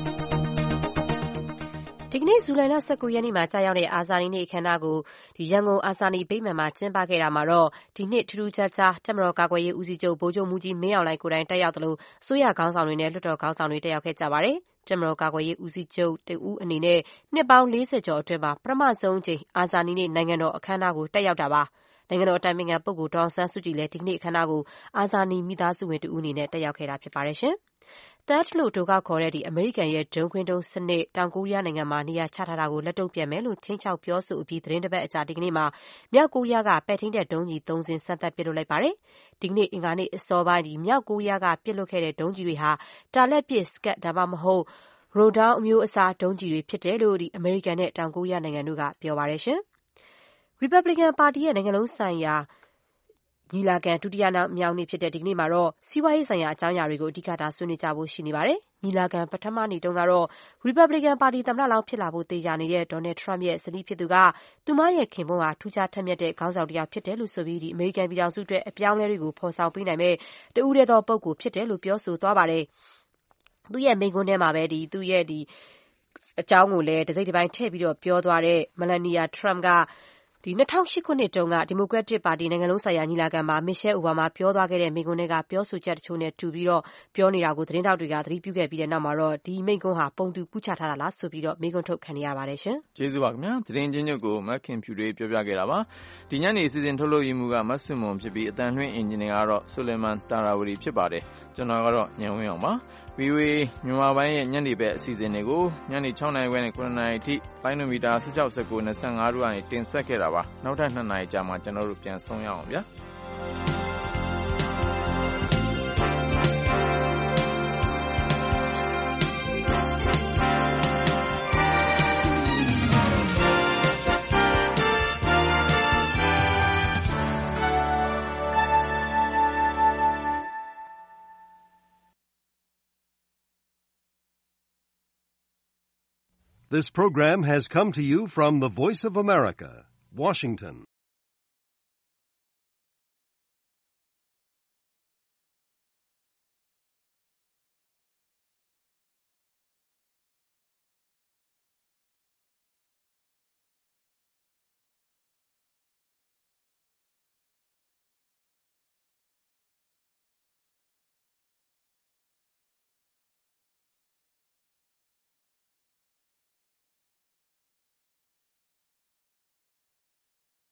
ဒီကနေ့ဇူလိုင်လ၁၉ရက်နေ့မှာကြာရောက်တဲ့အာဇာနည်နေ့အခမ်းအနားကိုရန်ကုန်အာဇာနည်ဗိမာန်မှာကျင်းပခဲ့တာမှာတော့ဒီနှစ်ထူးထူးခြားခြားတပ်မတော်ကာကွယ်ရေးဦးစီးချုပ်ဗိုလ်ချုပ်မှူးကြီးမင်းအောင်လှိုင်ကိုယ်တိုင်တက်ရောက်သလိုအစိုးရခေါင်းဆောင်တွေနဲ့လွှတ်တော်ခေါင်းဆောင်တွေတက်ရောက်ခဲ့ကြပါတယ်။တပ်မတော်ကာကွယ်ရေးဦးစီးချုပ်တဦးအနေနဲ့နှစ်ပေါင်း၄၀ကျော်အတွင်းမှာပထမဆုံးအကြိမ်အာဇာနည်နေ့နိုင်ငံတော်အခမ်းအနားကိုတက်ရောက်တာပါ။နိုင်ငံတော်အတိုင်ပင်ခံပုဂ္ဂိုလ်ဒေါ်အောင်ဆန်းစုကြည်လည်းဒီကနေ့အခမ်းအနားကိုအာဇာနည်မိသားစုဝင်တဦးအနေနဲ့တက်ရောက်ခဲ့တာဖြစ်ပါတယ်ရှင်။ THAAD လို့အတိုကောက်ခေါ်တဲ့အမေရိကန်ရဲ့ဒုံးခွင်းဒုံးစနစ်တောင်ကိုရီးယားနိုင်ငံမှာနေရာချထားတာကိုလက်တုံ့ပြန်မယ်လို့ခြိမ်းခြောက်ပြောဆိုအပြီးသီတင်းတပတ်အကြာဒီကနေ့မှာမြောက်ကိုရီးယားကပဲ့ထိန်းတပ်ဒုံးကျည်သုံးစင်းစမ်းသပ်ပစ်လွှတ်လိုက်ပါတယ်။ဒီကနေ့အင်္ဂါနေ့အစောပိုင်းမြောက်ကိုရီးယားကပစ်လွှတ်ခဲ့တဲ့ဒုံးကျည်တွေဟာတာလတ်ပစ် Scud ဒါမှမဟုတ် Rodong အမျိုးအစားဒုံးကျည်တွေဖြစ်တယ်လို့အမေရိကန်နဲ့တောင်ကိုရီးယားနိုင်ငံတို့ကပြောပါတယ်ရှင်။ Republican ပါတီရဲ့နိုင်ငံလုံးဆိုင်ရာညီလာခံဒုတိယမြောက်နေ့ဖြစ်တဲ့ဒီကနေ့မှာတော့စီးပွားရေးဆိုင်ရာအကြောင်းအရာတွေကိုအဓိကထားဆွေးနွေးကြဖို့ရှိနေပါတယ်။ညီလာခံပထမနေ့တုန်းကတော့ Republican ပါတီသမ္မတလောင်းဖြစ်လာဖို့သေချာနေတဲ့ Donald Trump ရဲ့ဇနီးဖြစ်သူကသူမရဲ့ခင်ပွန်းဟာထူးခြားထက်မြက်တဲ့ခေါင်းဆောင်တစ်ယောက်ဖြစ်တယ်လို့ဆိုပြီးအမေရိကန်ပြည်ထောင်စုအတွက်အပြောင်းအလဲတွေကိုဖော်ဆောင်ပေးနိုင်မဲ့တဦးတည်းသောပုဂ္ဂိုလ်ဖြစ်တယ်လို့ပြောဆိုသွားပါတယ်။သူ့ရဲ့မိန့်ခွန်းထဲမှာပဲသူ့ရဲ့အကြောင်းကိုလည်းတစိတ်တပိုင်းထည့်ပြီးပြောသွားတဲ့ Melania Trump ကဒီ၂၀၀၈ခုနှစ်တုန်းကဒီမိုကရက်တစ်ပါတီနိုင်ငံလုံးဆိုင်ရာညီလာခံမှာမစ်ရှဲအိုဘားမားပြောသွားခဲ့တဲ့မိန့်ခွန်းတွေကပြောဆိုချက်တချို့နဲ့တူပြီးတော့ပြောနေတာကိုသတင်းထောက်တွေကသတိပြုခဲ့ပြီးတဲ့နောက်မှာတော့ဒီမိန့်ခွန်းဟာပုံတူကူးချထားတာလားဆိုပြီးတော့မိန့်ခွန်းထုတ်ခံရပါတယ်ရှင်။ကျေးဇူးပါခင်ဗျာ။သတင်းချင်းချုပ်ကိုမခင်ဖြူတွေပြောပြခဲ့တာပါ။ဒီညနေစီစဉ်ထုတ်လို့ရမှုကမတ်ဆွန်မွန်ဖြစ်ပြီးအတန်လွှင့်အင်ဂျင်နီယာကတော့ဆိုလီမန်တာရာဝရီဖြစ်ပါတယ်။ကျွန်တော်ကတော့ညံဝင်းအောင်ပါ။ဗွီအိုအေမြန်မာပိုင်းရဲ့ညနေဘက်အစီအစဉ်တွေကိုညနေ၆နာရီခွဲနဲ့၇နာရီအထိလိုင်းနိုမီတာ၁၆ ၁၉ ၂၅တို့ကနေတင်ဆက်ခဲ့တာပါ။နောက်ထပ်၂နာရီကြာမှကျွန်တော်တို့ပြန်ဆုံရအောင်ဗျာ။ This program has come to you from the Voice of America, Washington.